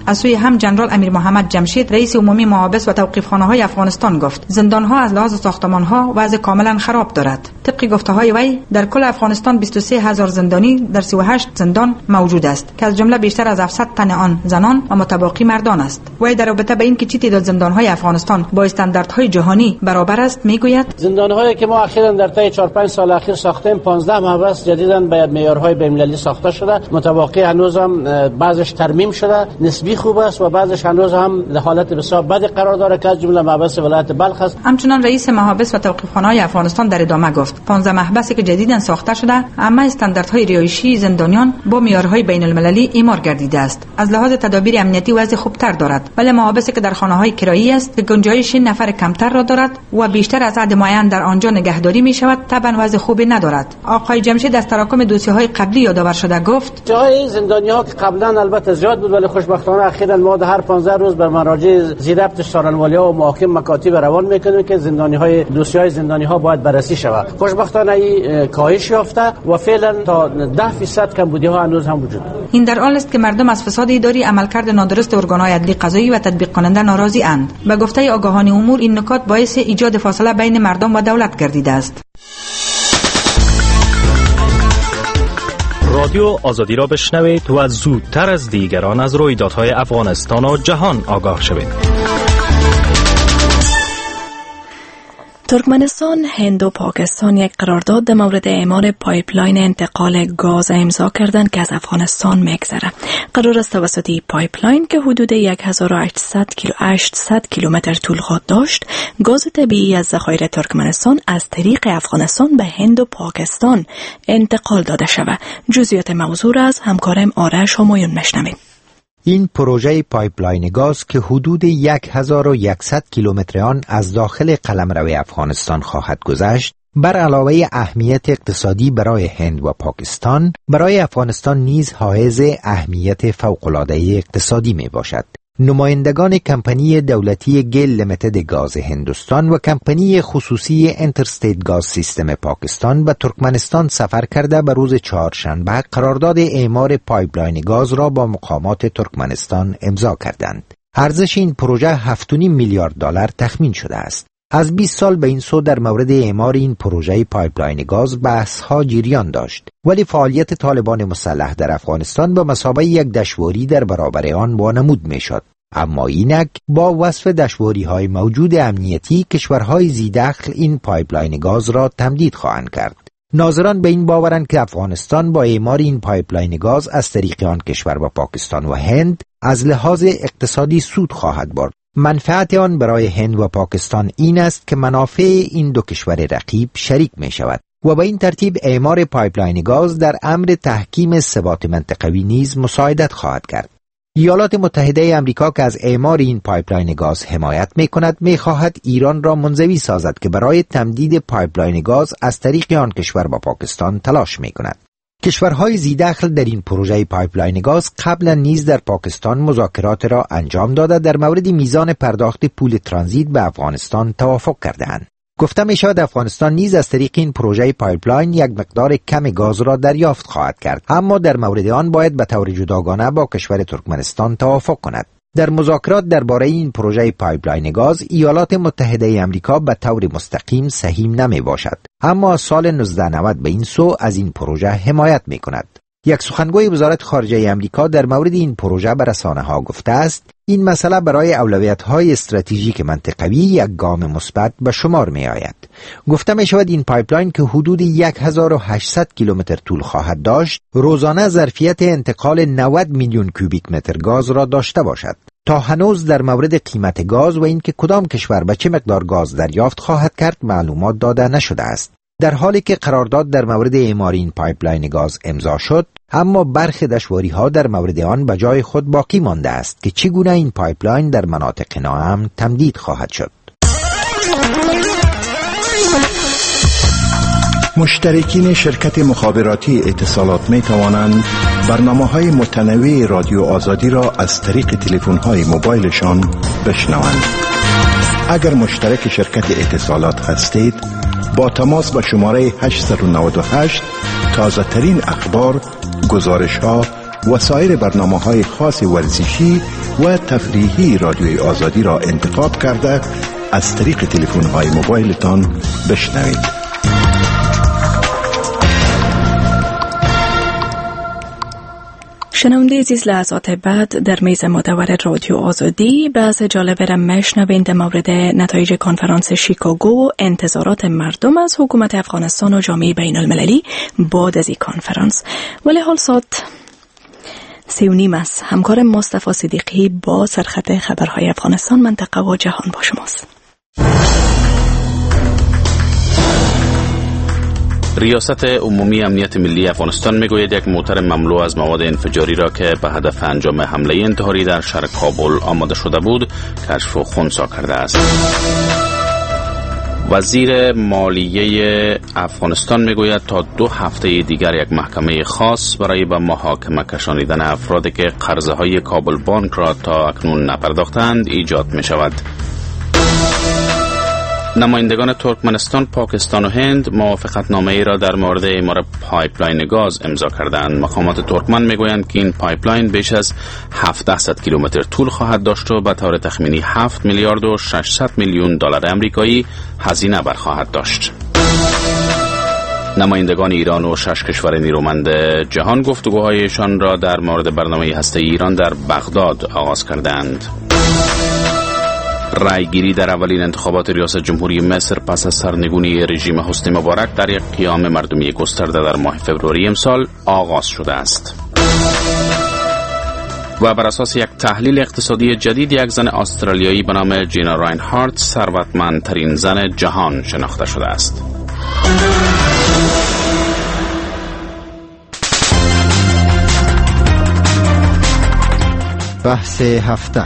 از سوی هم جنرال امیر محمد جمشید رئیس عمومی محابس و توقیفخانه‌های افغانستان گفت زندان‌ها از لحاظ ساختمان‌ها وضع کاملا خراب دارد. طبق گفته‌های وی در کل افغانستان بیست و سه هزار زندانی در سی و هشت زندان موجود است که از جمله بیشتر از هفتصد تن آن زنان و متباقی مردان است. وی در رابطه به این که چه تعداد زندان‌های افغانستان با استانداردهای جهانی برابر است میگوید زندان‌هایی که ما اخیراً در طی چهار پنج سال اخیر ساختیم پانزده محبس جدیداً به معیارهای بین‌المللی ساخته شده، متباقی هنوز هم بعضش ترمیم شده، نسبی خوب است و بعضش هنوز هم در حالت بسیار بد قرار داره که از جمله محبس ولایت بلخ است. همچنان رئیس محابس و توقیفخانه‌های افغانستان در ادامه گفت پانزده محبسی که جدیداً ساخته شده اما استانداردهای رهایشی زندانیان با معیارهای بین‌المللی اعمار گردیده است. از لحاظ تدابیر امنیتی وضع خوبتر دارد، ولی محابسی که در خانه‌های کرایی است که گنجایش نفر کمتر را دارد و بیشتر از عدد معین در آنجا نگهداری می شود طبعا وضع خوبی ندارد. آقای جمشید از تراکم دوسیه‌های قبلی یادآور شده گفت جای زندانی‌ها که قبلا البته زیاد بود ولی خوشبختانه اخیراً ما در هر پانزده روز بر مراجع زیربط سارنوالی‌ها و محاکم مکاتب روان می‌کنیم که زندانی‌های دوسیه‌های زندانی‌ها باید بررسی شود. خوشبختانه این کاهش یافته و فعلا تا ده درصد کمبودی‌ها هنوز هم وجود دارد. این در حالی است که مردم از فساد اداری، عملکرد نادرست ارگان‌های عدلی قضایی و تطبیق کننده ناراضی اند. به گفته آگاهان امور این نکات باعث ایجاد فاصله بین مردم و دولت گردیده است. رادیو آزادی را بشنوید و زودتر از دیگران از رویدادهای افغانستان و جهان آگاه شوید. ترکمنستان، هند و پاکستان یک قرارداد در مورد اعمار پایپلاین انتقال گاز امضا کردند که از افغانستان میگذره. قرار است توسط پایپلاین که حدود هزار و هشتصد کیلومتر طول خواهد داشت، گاز طبیعی از ذخایر ترکمنستان از طریق افغانستان به هند و پاکستان انتقال داده شود. جزئیات موضوع را از همکارم آرش همایون میشنویم. این پروژه پایپلاین گاز که حدود هزار و صد کیلومتر آن از داخل قلمرو افغانستان خواهد گذشت، بر علاوه اهمیت اقتصادی برای هند و پاکستان، برای افغانستان نیز حائز اهمیت فوق‌العاده اقتصادی می باشد. نمایندگان کمپانی دولتی گیل لیمیتد گاز هندوستان و کمپانی خصوصی انترستیت گاز سیستم پاکستان به ترکمنستان سفر کرده به روز چهارشنبه قرارداد اعمار پایپلاین گاز را با مقامات ترکمنستان امضا کردند. ارزش این پروژه هفت و نیم میلیارد دلار تخمین شده است. از بیست سال به این سو در مورد اعمار این پروژه پایپلاین گاز بحث‌ها جریان داشت، ولی فعالیت طالبان مسلح در افغانستان به مثابه یک دشواری در برابر آن وانمود می‌شد. اما اینک با وصف دشواری‌های موجود امنیتی، کشورهای ذی‌دخل این پایپلاین گاز را تمدید خواهند کرد. ناظران به این باورند که افغانستان با اعمار این پایپلاین گاز از طریق آن کشور با پاکستان و هند از لحاظ اقتصادی سود خواهد برد. منفعت آن برای هند و پاکستان این است که منافع این دو کشور رقیب شریک می شود و به این ترتیب اعمار پایپلاین گاز در امر تحکیم ثبات منطقوی نیز مساعدت خواهد کرد. ایالات متحده آمریکا که از اعمار این پایپلاین گاز حمایت می کند، می خواهد ایران را منزوی سازد که برای تمدید پایپلاین گاز از طریق آن کشور با پاکستان تلاش می کند. کشورهای ذی‌دخل در این پروژه پایپلاین گاز قبلا نیز در پاکستان مذاکرات را انجام داده در مورد میزان پرداخت پول ترانزیت به افغانستان توافق کرده‌اند. گفته می شود افغانستان نیز از طریق این پروژه پایپلاین یک مقدار کم گاز را دریافت خواهد کرد، اما در مورد آن باید به طور جداگانه با کشور ترکمنستان توافق کند. در مذاکرات درباره این پروژه پایپلاین گاز، ایالات متحده آمریکا به طور مستقیم سهیم نمی باشد، اما از سال نوزده نود به این سو از این پروژه حمایت می کند. یک سخنگوی وزارت خارجه آمریکا در مورد این پروژه به رسانه‌ها گفته است این مسئله برای اولویت‌های استراتژیک منطقوی یک گام مثبت به شمار می آید. گفته می شود این پایپلاین که حدود هزار و هشتصد کیلومتر طول خواهد داشت، روزانه ظرفیت انتقال نود میلیون کوبیک متر گاز را داشته باشد. تا هنوز در مورد قیمت گاز و اینکه کدام کشور به چه مقدار گاز دریافت خواهد کرد معلومات داده نشده است. در حالی که قرارداد در مورد اعمار این پایپلاین گاز امضا شد، اما برخی دشواری‌ها در مورد آن به جای خود باقی مانده است که چگونه این پایپلاین در مناطق ناامن تمدید خواهد شد. مشترکین شرکت مخابراتی اتصالات می توانند برنامه‌های متنوع رادیو آزادی را از طریق تلفن‌های موبایلشان بشنوند. اگر مشترک شرکت اتصالات هستید، با تماس با شماره هشت نه هشت تازه ترین اخبار، گزارش ها و سایر برنامه‌های خاص ورزشی و تفریحی رادیوی آزادی را انتخاب کرده از طریق تلفن‌های موبایلتان بشنوید. شنونده عزیز، لحظات بعد در میز مدور رادیو آزادی بحث جالب را میشنوید در مورد نتایج کنفرانس شیکاگو و انتظارات مردم از حکومت افغانستان و جامعه بین المللی بعد از این کنفرانس. ولی حال ساعت سی و نیم است. همکار مصطفی صدیقی با سرخط خبرهای افغانستان، منطقه و جهان با شماست. ریاست عمومی امنیت ملی افغانستان میگوید یک موتر مملو از مواد انفجاری را که به هدف انجام حمله انتحاری در شهر کابل آماده شده بود کشف و خنثی کرده است. وزیر مالیه افغانستان میگوید تا دو هفته دیگر یک محکمه خاص برای به محاکمه کشانیدن افرادی که قرضه های کابل بانک را تا اکنون نپرداختند ایجاد می شود. نمایندگان ترکمنستان، پاکستان و هند موافقتنامه ای را در مورد اعمار پایپلاین گاز امضا کردند. مقامات ترکمن میگویند که این پایپلاین بیش از هفتصد کیلومتر طول خواهد داشت و به طور تخمینی هفت میلیارد و ششصد میلیون دلار آمریکایی هزینه برخواهد داشت. نمایندگان ایران و شش کشور نیرومند جهان گفتگوهایشان را در مورد برنامه هسته‌ای ایران در بغداد آغاز کردند. رایگیری در اولین انتخابات ریاست جمهوری مصر پس از سرنگونی رژیم حسنی مبارک در یک قیام مردمی گسترده در ماه فوریه امسال آغاز شده است. و بر اساس یک تحلیل اقتصادی جدید، یک زن استرالیایی به نام جینا راینهارت ثروتمندترین زن جهان شناخته شده است. بحث هفته.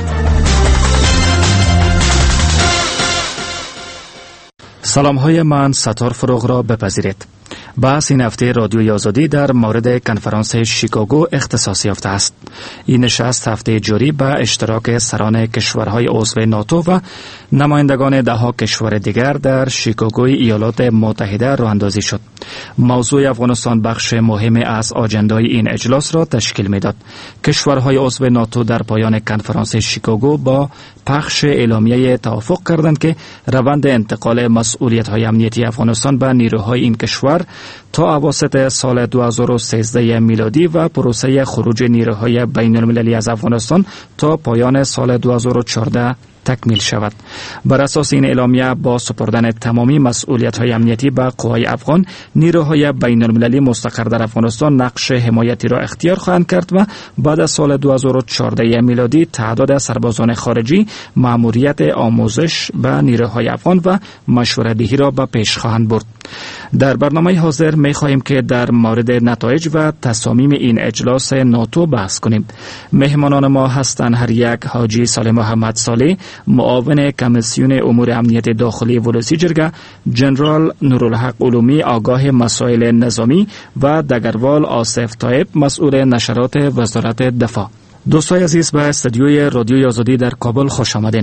سلام های من ستار فروغ را بپذیرید. بحث این هفته رادیوی آزادی در مورد کنفرانس شیکاگو اختصاص یافته است. این نشست هفته جاری به اشتراک سران کشورهای عضو ناتو و نمایندگان ده ها کشور دیگر در شیکاگوی ایالات متحده راه اندازی شد. موضوع افغانستان بخش مهمی از آجندای این اجلاس را تشکیل میداد. کشورهای عضو ناتو در پایان کنفرانس شیکاگو با پخش اعلامیه توافق کردند که روند انتقال مسئولیت‌های امنیتی افغانستان به نیروهای این کشور تا اواسط سال دو هزار و سیزده میلادی و پروسه خروج نیروهای بین المللی از افغانستان تا پایان سال دو هزار و چهارده تکمیل شود. بر اساس این اعلامیه با سپردن تمامی مسئولیت‌های امنیتی به قوای افغان، نیروهای بین المللی مستقر در افغانستان نقش حمایتی را اختیار خواهند کرد و بعد از سال دو هزار و چهارده میلادی تعداد سربازان خارجی مأموریت آموزش به نیروهای افغان و مشوره‌دهی را به پیش خواهند برد. در برنامه حاضر می خواهیم که در مورد نتایج و تصامیم این اجلاس ناتو بحث کنیم. مهمانان ما هستند هر یک حاجی صالح محمد صالح، معاون کمیسیون امور امنیت داخلی ولسی جرگه، جنرال نورالحق علومی آگاه مسائل نظامی و دگروال آصف طایب مسئول نشرات وزارت دفاع. دوستای عزیز، به استودیوی رادیوی آزادی در کابل خوش آمدین.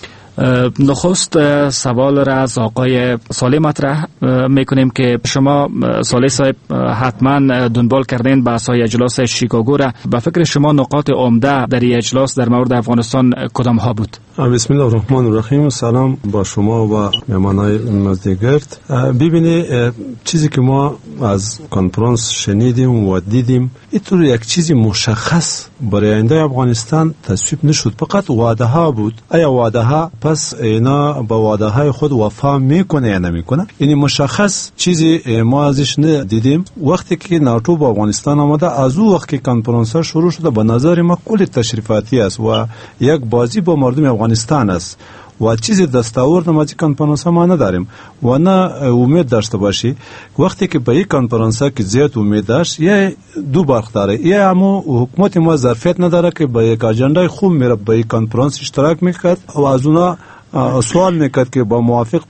نخست سوال را از آقای صالح مطرح میکنیم که شما صالح صاحب حتما دنبال کردین بحث‌های اجلاس شیکاگو را. به فکر شما نقاط عمده در این اجلاس در مورد افغانستان کدام ها بود؟ بسم الله الرحمن الرحیم. سلام با شما و مهمانای نزدیکگرد. ببینید، چیزی که ما از کنفرانس شنیدیم و دیدیم، اینطور یک چیزی مشخص برای آینده افغانستان تصویب نشد، فقط وعده ها بود. آیا وعده ها پس اینا با وعده های خود وفا میکنه یا نمیکنه؟ یعنی مشخص چیزی ما ازش ندیدیم. وقتی که ناتو با افغانستان آمده، از او وقتی که کنفرانس شروع شده، به نظر ما کل تشریفاتی است و یک بازی با مردم افغانستان است و چیزی دستاورد ما از کنفرانس ما نداریم و نه امید داشته باشی. وقتی که به این کنفرانس که زیاد امید داشت، یه دو برخ داره. یه همو حکومت ما ظرفیت نداره که به یک اجنده خوب میره به این کنفرانس اشتراک میکرد و از اونا سوال میکرد که با موافق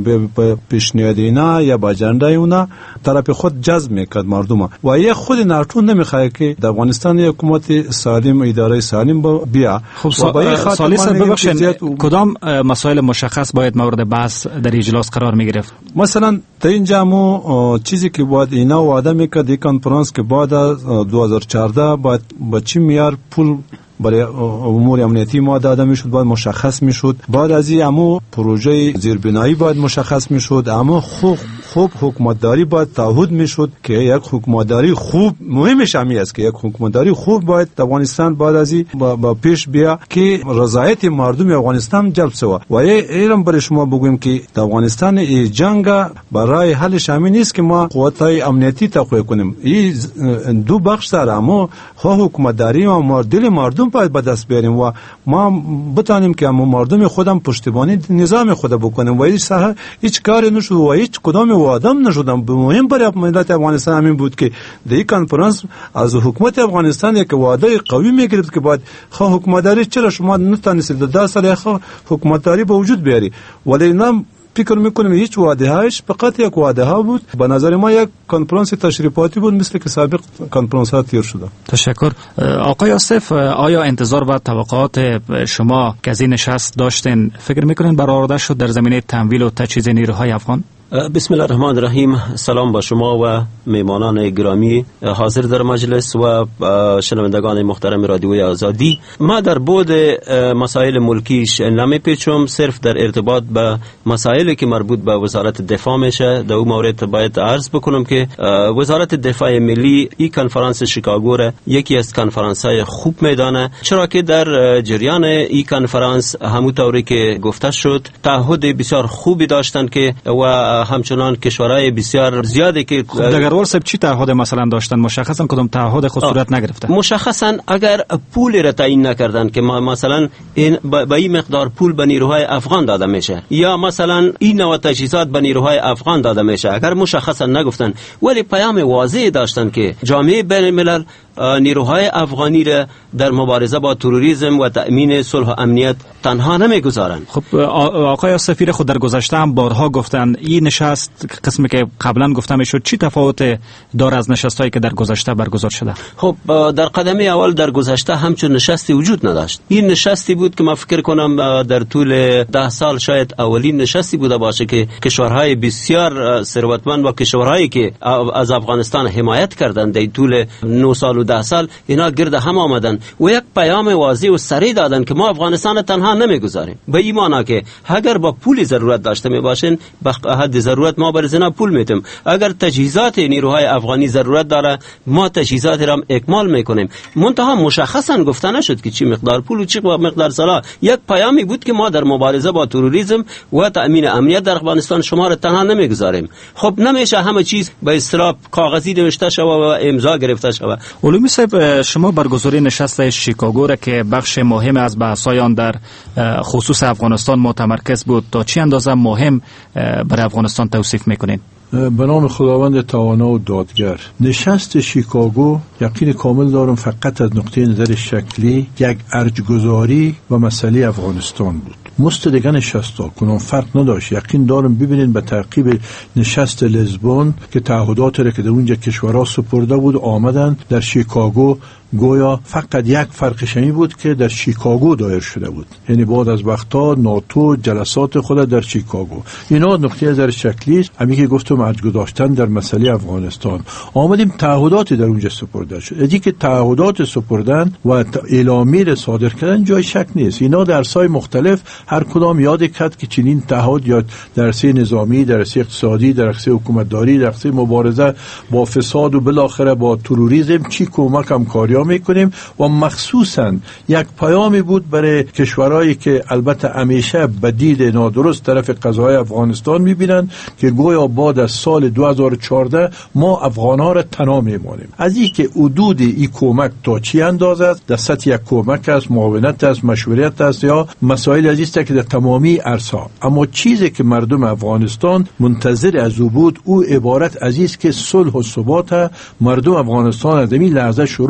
با پیشنهاد اینا یا با اجنده اونا طرف خود جذب میکرد مردم و یه خود ناتو نمیخواد که در افغانستان حکومت سالم، اداره سالم بیا. خب سالیس ببخشید کدام مسائل مشخص باید مورد بحث در اجلاس قرار میگرفت؟ مثلا تا اینجا مو چیزی که باید اینا وعده میکرد این کنفرانس که بعد از دو هزار و چهارده باید با چی میار پول برای امور امنیتی ما داده میشد، باید مشخص میشد. بعد از این امو پروژه زیربنایی باید مشخص میشد. اما خوب خوب حکومتداری باید تعهد میشد که یک حکومتداری خوب مهمش همی است که یک حکومتداری خوب باید افغانستان بعد از این با, با پیش بیا که رضایت مردم افغانستان جلب شود. و ایران برای شما بگویم که افغانستان این جنگ برای حلش همین نیست که ما قوت‌های امنیتی تقویت کنیم. این دو بخش داره، اما حکومتداری و مردل مردم باید به دست بیاریم و ما بتانیم که ما مردم خودم پشتیبانی نظام خود بکنیم و هیچ هیچ کاری نشد و هیچ کدام وعدم نشدم. مهم برای ملت افغانستان همین بود که در این کنفرانس از حکومت افغانستان یک وعده قوی میگرفت که باید خواه حکومتداری چرا شما نتونستید در ده سال خواه حکومتداری به وجود بیاری، ولی نه فکر میکنم هیچ وعده هایش فقط یک وعده ها بود. به نظر ما یک کنفرانس تشریفاتی بود مثل که سابق کنفرانس ها تیر شده. تشکر. آقای آصف، آیا انتظار و توقعات شما که از این نشست داشتین فکر میکنین برآورده شد در زمینه تمویل و تجهیز نیروهای افغان؟ بسم الله الرحمن الرحیم. سلام با شما و میمانان گرامی حاضر در مجلس و شنوندگان محترم رادیوی آزادی. ما در بعد مسائل ملکیش نمی پیچم، صرف در ارتباط به مسائلی که مربوط به وزارت دفاع میشه در اون مورد باید عرض بکنم که وزارت دفاع ملی این کنفرانس شیکاگو را یکی از کنفرانس های خوب میدانه، چرا که در جریان این کنفرانس همونطوری که گفته شد تعهد بسیار خوبی داشتن که و همچنان کشورهای بسیار زیادی که خب دگروال صاحب چی تعهد مثلا داشتن؟ مشخصا کدام تعهد خود صورت نگرفته؟ مشخصا اگر پول را تعیین نکردن که ما مثلا این با این مقدار پول به نیروهای افغان داده میشه یا مثلا این نوع تجهیزات به نیروهای افغان داده میشه، اگر مشخصا نگفتن ولی پیام واضح داشتن که جامعه بین الملل نیروهای افغانی را در مبارزه با تروریسم و تأمین صلح و امنیت تنها نمیگذارن. خب آقای سفیر خود در گذشته هم بارها گفتن این نشست قسمی که قبلا گفته میشد چی تفاوت داره از نشستایی که در گذشته برگزار شده؟ خب در قدمی اول در گذشته همچون نشستی وجود نداشت. این نشستی بود که من فکر کنم در طول ده سال شاید اولین نشستی بوده باشه که کشورهای بسیار ثروتمند و کشورهایی که از افغانستان حمایت کردند در طول نه سال و ده سال اینا گرد هم آمدن و یک پیام واضح و صریح دادن که ما افغانستان تنها نمیگذاریم. به این معنی که اگر با پول ضرورت داشته می باشین به حد ضرورت ما برای زنا پول میتیم، اگر تجهیزات نیروهای افغانی ضرورت داره ما تجهیزات را اکمال میکنیم. منتها مشخصا گفته نشد که چی مقدار پول و چی مقدار سلاح. یک پیامی بود که ما در مبارزه با تروریسم و تأمین امنیت در افغانستان شما را تنها نمیگذاریم. خب نمیشه همه چیز به اصطلاح کاغذی نوشته شود و امضا گرفته شود. علومی صاحب، شما برگزاری نشست شیکاگو را که بخش مهم از بحث‌های آن در خصوص افغانستان متمرکز بود تا چی اندازه مهم برای افغانستان توصیف میکنین؟ به نام خداوند توانا و دادگر، نشست شیکاگو یقین کامل دارم فقط از نقطه نظر شکلی یک ارجگذاری و مسئله افغانستان بود. مست دیگه نشست ها کنون فرق نداشت. یقین دارم ببینین به تعقیب نشست لزبون که تعهدات را که در اونجا کشورها سپرده بود آمدن در شیکاگو، گویا فقط یک فرقش این بود که در شیکاگو دایر شده بود، یعنی بعد از وقتا ناتو جلسات خود در شیکاگو. اینا نقطه نظر شکلی است. همین که گفتم ارجگذاشتن در مسئله افغانستان آمدیم تعهداتی در اونجا سپرده شد. ادی که تعهدات سپردن و اعلامیه صادر کردن جای شک نیست. اینا در سای مختلف هر کدام یاد کرد که چنین تعهد یا درسه نظامی، درسه اقتصادی، درسه حکومتداری، درسه مبارزه با فساد و بالاخره با تروریسم چی کمک همکاری میکنیم و مخصوصا یک پیامی بود برای کشورهایی که البته همیشه بدید نادرست طرف قضای افغانستان میبینن که گویا بعد از سال دو هزار و چهارده ما افغانها را تنها میمانیم. از این که حدود این کمک تا چی اندازه است، در سطح یک کمک است، معاونت است، مشورت است یا مسائل از است که در تمامی عرصه. اما چیزی که مردم افغانستان منتظر از او بود او عبارت از است که صلح و ثبات مردم افغانستان از این لحظه شروع و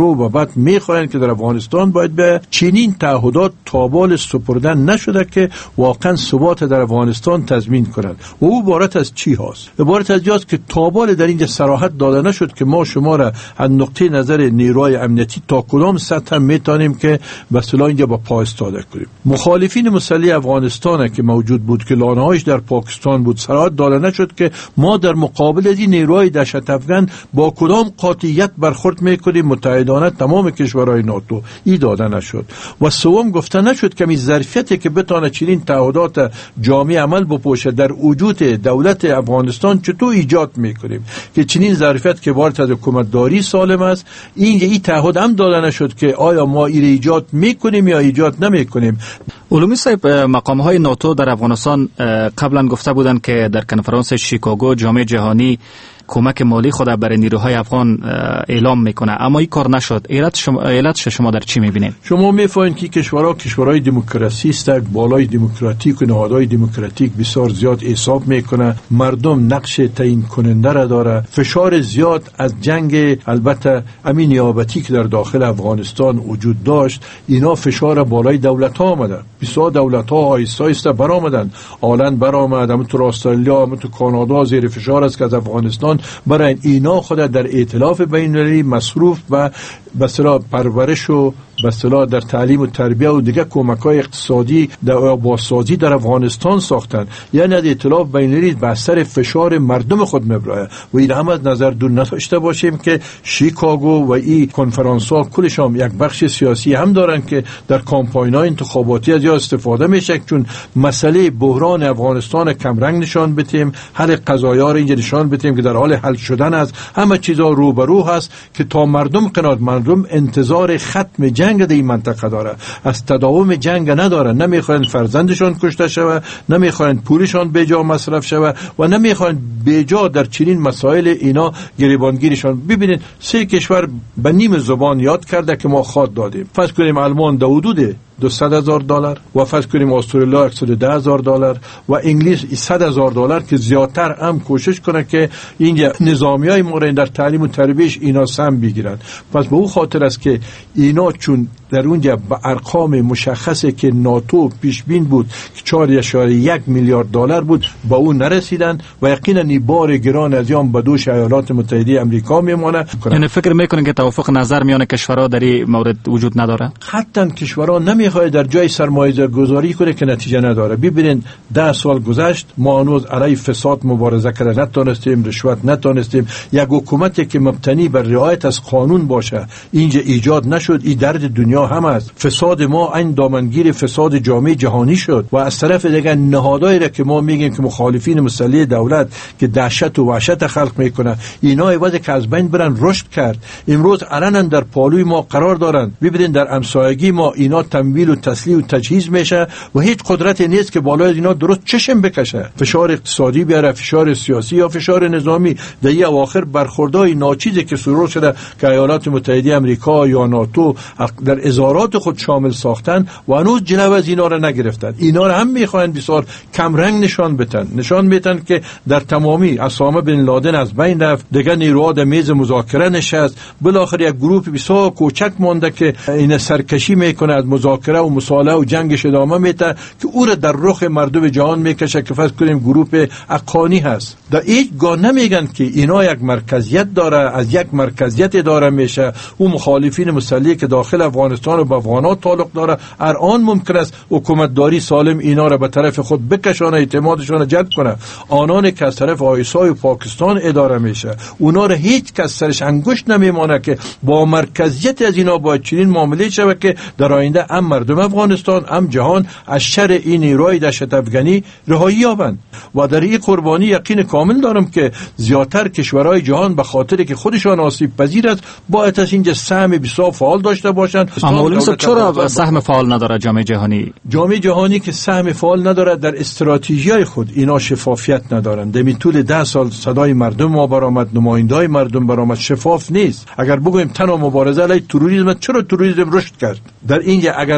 صراحت میخواهند که در افغانستان باید به چنین تعهدات تابال سپردن نشده که واقعا ثبات در افغانستان تضمین کنند. و او عبارت از چی هست؟ عبارت از جاست که تابال در اینجا صراحت داده نشد که ما شما را از نقطه نظر نیروهای امنیتی تا کدام سطح میتونیم که به اصطلاح اینجا با پا استاده کنیم. مخالفین مسلح افغانستان که موجود بود که لانه‌هایش در پاکستان بود، صراحت داده نشد که ما در مقابل از این نیروهای دهشت افغان با کدام قاطعیت برخورد میکنیم متحدانه تمام کشورهای ناتو. ای داده نشد. و سوم گفته نشد که می ظرفیتی که بتونه چنین تعهدات جامع عمل بپوشه در وجود دولت افغانستان چطور ایجاد میکنیم که چنین ظرفیت که وارد از حکومتداری سالم است. این این تعهد هم داده نشد که آیا ما این ایجاد میکنیم یا ایجاد نمیکنیم. علومی صاحب، مقام های ناتو در افغانستان قبلا گفته بودند که در کنفرانس شیکاگو جامعه جهانی کمک مالی خود برای نیروهای افغان اعلام میکنه، اما این کار نشد. علت شما علتش شما در چی میبینید؟ شما میفهمید که کشورها کشورهای دموکراسی است، بالای دموکراتیک و نهادهای دموکراتیک بسیار زیاد حساب میکنه، مردم نقش تعیین کننده را داره، فشار زیاد از جنگ البته امین نیابتی که در داخل افغانستان وجود داشت، اینا فشار بالای دولت ها آمده. بسیار دولت ها آیسته آیسته برآمدن، آلند برآمد، همونطور استرالیا، همونطور کانادا زیر فشار است که از افغانستان برای اینا خود در ائتلاف بین‌المللی مصروف و به اصطلاح پرورش و به اصطلاح در تعلیم و تربیت و دیگه کمک‌های اقتصادی در بازسازی در افغانستان ساختن. یعنی ائتلاف بین‌المللی به اثر فشار مردم خود مبراه و این هم از نظر دور نداشته باشیم که شیکاگو و این کنفرانس‌ها کلشام یک بخش سیاسی هم دارن که در کامپاین‌های انتخاباتی از یا استفاده میشه، چون مسئله بحران افغانستان کمرنگ نشان بدیم، حل قضایا رو اینجا نشان بدیم که در حال حل شدن است، همه چیزا روبرو هست که تا مردم قناعت مردم انتظار ختم جنگ در این منطقه داره، از تداوم جنگ نداره، نمیخواین فرزندشان کشته شوه، نمیخواین پولشان بیجا مصرف شوه و نمیخواین بیجا در چنین مسائل اینا گریبانگیرشان. ببینید سه کشور به نیم زبان یاد کرده که ما خواهد دادیم. فرض کنیم آلمان در حدود دویست هزار دلار و فرض کنیم استرالیا صد و ده هزار دلار و انگلیس صد هزار دلار که زیادتر هم کوشش کنه که اینجا نظامیای ما را در تعلیم و تربیت اینا سهم بگیرن. پس به اون خاطر است که اینا چون در اونجا به ارقام مشخصه که ناتو پیش بین بود که چهار اشاره یک میلیارد دلار بود با اون نرسیدن و یقینا این بار گران از یام به دوش ایالات متحده آمریکا میمونه. یعنی فکر میکنین که توافق نظر میان کشورها در این مورد وجود نداره؟ حتما کشورها نمیخواد در جای سرمایه گذاری کنه که نتیجه نداره. ببینید ده سال گذشت ما هنوز علیه فساد مبارزه کردن نتونستیم، رشوت نتونستیم. یک حکومتی که مبتنی بر رعایت از قانون باشه اینجا ایجاد نشد. این درد دنیا هم است. فساد ما این دامنگیر فساد جامعه جهانی شد و از طرف دیگه نهادهایی را که ما میگیم که مخالفین مسلح دولت که دهشت و وحشت خلق میکنه، اینا عوض که از بین برن رشد کرد. امروز علنا در پالوی ما قرار دارن. ببینید در همسایگی ما اینا تمویل و تسلیح و تجهیز میشه و هیچ قدرتی نیست که بالای اینا درست چشم بکشه، فشار اقتصادی بیاره، فشار سیاسی یا فشار نظامی. در این اواخر برخوردهای ناچیزی که شروع شده که ایالات متحده آمریکا یا ناتو در ازارات خود شامل ساختن و هنوز جلو از اینا را نگرفتن. اینا را هم میخواین بسیار کم رنگ نشان بدن، نشان میدن که در تمامی اسامه بن لادن از بین رفت، دیگه نیروها در میز مذاکره نشست، بالاخره یک گروه بسیار کوچک مونده که این سرکشی میکنه از مذاکره و مصالحه و جنگش ادامه میده که او را در رخ مردم جهان میکشه که فرض کنیم گروه اقانی هست. در هیچ گاه نمیگن که اینا یک مرکزیت داره، از یک مرکزیت اداره میشه. او مخالفین مسلحی که داخل افغانستان و با افغانات تعلق داره الان ممکن است حکومتداری سالم اینا را به طرف خود بکشانه، اعتمادشان را جلب کنه. آنان که از طرف آیسای و پاکستان اداره میشه اونا را هیچ کس سرش انگشت نمیمانه که با مرکزیت از اینا باید چنین معامله شود که در آینده هم مردم افغانستان هم جهان از شر این نیروهای دهشت افغانی رهایی یابند. و در این قربانی یقین کامل دارم که زیادتر کشورهای جهان به خاطر که خودشان آسیب پذیر است باید از اینجا سهم بسیار فعال داشته باشند. اما چرا سهم فعال نداره جامعه جهانی؟ جامعه جهانی که سهم فعال نداره در استراتژیای خود اینا شفافیت ندارند. در طول ده سال صدای مردم ما برآمد، نمایندای مردم برآمد، شفاف نیست. اگر بگویم تنها مبارزه علیه تروریسم، چرا تروریسم رشد کرد؟ در اینجا اگر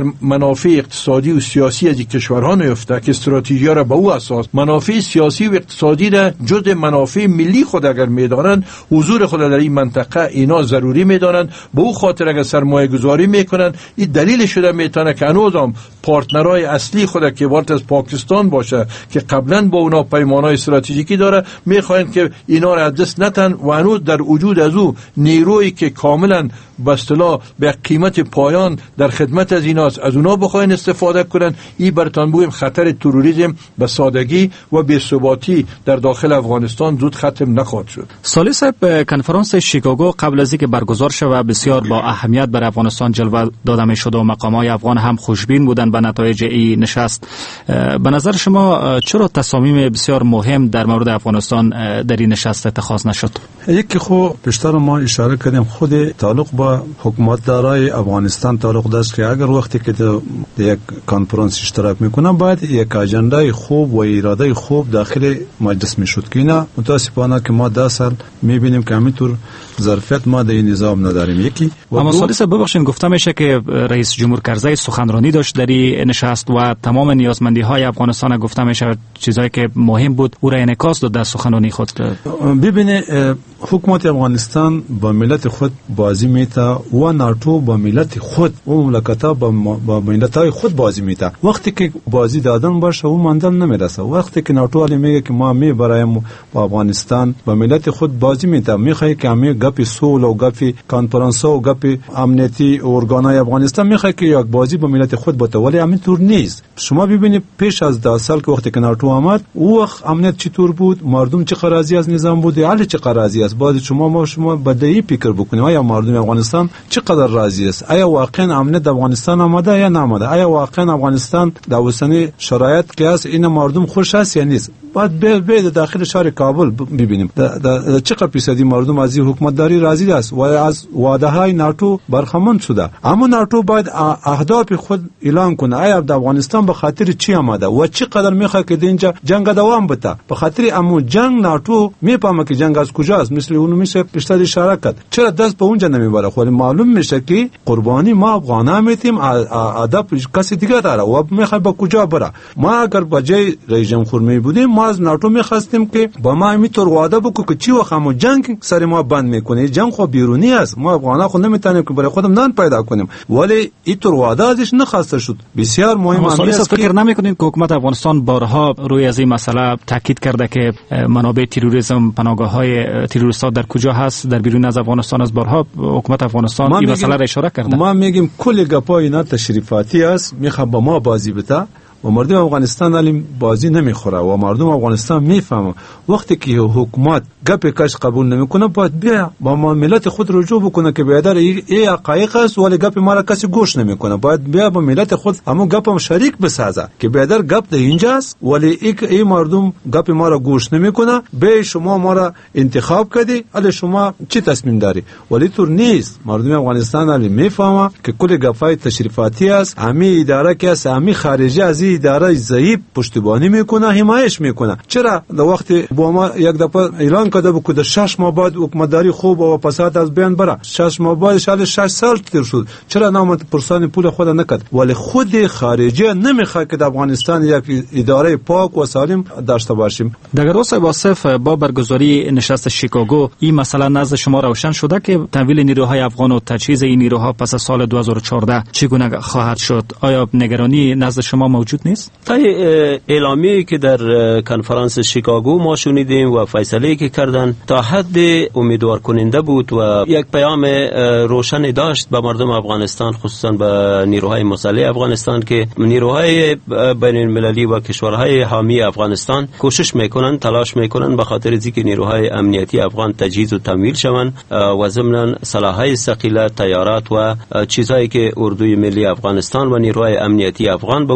منافع اقتصادی و سیاسی از کشورها نیفته که استراتژی را به او اساس منافع سیاسی و اقتصادی را جز منافع ملی خود اگر میدانند حضور خود در این منطقه اینا ضروری میدانند، به او خاطر اگر سرمایه گذاری میکنند این دلیل شده میتونه که هنوزم پارتنرهای اصلی خود که وارد از پاکستان باشه که قبلا با اونا پیمانهای استراتژیکی داره میخواین که اینا را از دست نتن و هنوز در وجود از او نیرویی که کاملا به اصطلاح به قیمت پایان در خدمت از ایناست از اونا بخواین استفاده کنن. این برتان بویم خطر تروریسم به سادگی و بی‌ثباتی در داخل افغانستان زود ختم نخواهد شد. سالی صاحب، کنفرانس شیکاگو قبل از اینکه برگزار شود بسیار با اهمیت بر افغانستان جلوه داده می شد و مقامات افغان هم خوشبین بودند به نتایج این نشست. به نظر شما چرا تصامیم بسیار مهم در مورد افغانستان در این نشست اتخاذ نشد؟ یکی خو بیشتر ما اشاره کردیم خود تعلق با حکومتدارای افغانستان تعلق داشت که اگر وقتی که در یک کنفرانس اشتراک میکنه باید یک اجنده خوب و اراده خوب داخل مجلس میشد که اینا متاسفانه که ما ده سال میبینیم که همینطور ظرفیت ما در این نظام نداریم. یکی اما سالی صاحب ببخشید گفته میشه که رئیس جمهور کرزی سخنرانی داشت در این نشست و تمام نیازمندی های افغانستان گفته میشه چیزایی که مهم بود او را انعکاس داد در سخنرانی خود. ببینید حکومت افغانستان با ملت خود بازی میته و ناتو با ملت خود و مملکت‌ها با, با ملت‌های خود بازی میته. وقتی که بازی دادن باشه او منزل نمیرسه. وقتی که ناتو علی میگه که ما میبرایم با افغانستان با ملت خود بازی میته، میخواد که همه گپی سول و گپی کنفرانس و گپی امنیتی ارگانای افغانستان میخواد که یک بازی با ملت خود باشه، ولی همینطور نیست. شما ببینید پیش از ده سال که وقتی که ناتو آمد او وقت امنیت چطور بود، مردم چه راضی از نظام بود، علی چه راضی است. باز شما ما شما بدی فکر بکنیم آیا مردم افغانستان چقدر راضی است؟ آیا واقعا امنیت افغانستان آمده یا نامده؟ آیا واقعا افغانستان در اوسنی شرایط که است این مردم خوش است یا نیست؟ باید به داخل شهر کابل ببینیم چقدر فیصدی مردم از این حکومتداری راضی است و از وعده های ناتو برخمن شده. اما ناتو باید اهداف خود اعلام کنه. آیا در افغانستان به خاطر چی آمده و چقدر میخواد که اینجا جنگ دوام بده؟ به خاطر امو جنگ ناتو میفهمه که جنگ از کجاست، مثل اون میشه بیشتر اشاره کرد. چرا دست به اونجا نمیبره؟ خود معلوم میشه که قربانی ما افغانا میتیم ادب کسی دیگه داره و میخواد به کجا بره. ما اگر با جای رئیس جمهور می بودیم ما از ناتو میخواستیم که با ما اینطور وعده بکنه که چی وقت همو جنگ سر ما بند میکنه. جنگ خو بیرونی است، ما افغانا خود نمیتونیم که برای خودم نان پیدا کنیم، ولی اینطور وعده ازش نخواسته شد. بسیار مهم است. فکر نمیکنید که حکومت افغانستان بارها روی از این مسئله تاکید کرده که منابع تروریسم پناهگاه‌های تروریست‌ها در کجا هست در بیرون از افغانستان؟ از بارها حکومت افغانستان این مسئله را اشاره کرده. ما میگیم کل گپای اینا تشریفاتی است، میخواد با ما بازی بده و مردم افغانستان علی بازی نمیخوره و مردم افغانستان میفهمه وقتی که حکومت گپ کش قبول نمیکنه باید بیا با ملت خود رجوع بکنه که بیادر این حقایق است ولی گپ ما را کسی گوش نمیکنه. باید بیا با ملت خود همون گپ هم شریک بسازه که بیادر گپ ده اینجاست ولی این مردم گپ ما را گوش نمیکنه. به شما ما را انتخاب کردی علی شما چی تصمیم داری؟ ولی طور نیست. مردم افغانستان علی میفهمه که کل گپای تشریفاتی است، همین اداره که است، همین خارجی از اداره ضعیف پشتیبانی میکنه، حمایت میکنه. چرا در وقتی با ما یک دفعه اعلان کرده بود که شش ماه بعد حکومتداری خوب و فساد از بین بره، شش ماه بعد شاید شش سال تیر شد، چرا نام پرسان پول خود نکرد؟ ولی خود خارجی نمیخواد که در افغانستان یک اداره پاک و سالم داشته باشیم. دگر واسه واصف با برگزاری نشست شیکاگو این مسئله نزد شما روشن شده که تحویل نیروهای افغان و تجهیز این نیروها پس از سال دو هزار و چهارده چگونه خواهد شد؟ آیا نگرانی نزد شما موجود نیست؟ طی اعلامیه‌ای که در کنفرانس شیکاگو ما شنیدیم و فیصله‌ای که کردن تا حد امیدوار کننده بود و یک پیام روشن داشت به مردم افغانستان، خصوصا به نیروهای مسلح افغانستان که نیروهای بین المللی و کشورهای حامی افغانستان کوشش میکنن، تلاش میکنن به خاطر اینکه نیروهای امنیتی افغان تجهیز و تمویل شوند و ضمن سلاح‌های ثقیله، تیارات و چیزهایی که اردوی ملی افغانستان و نیروهای امنیتی افغان به او ضرورت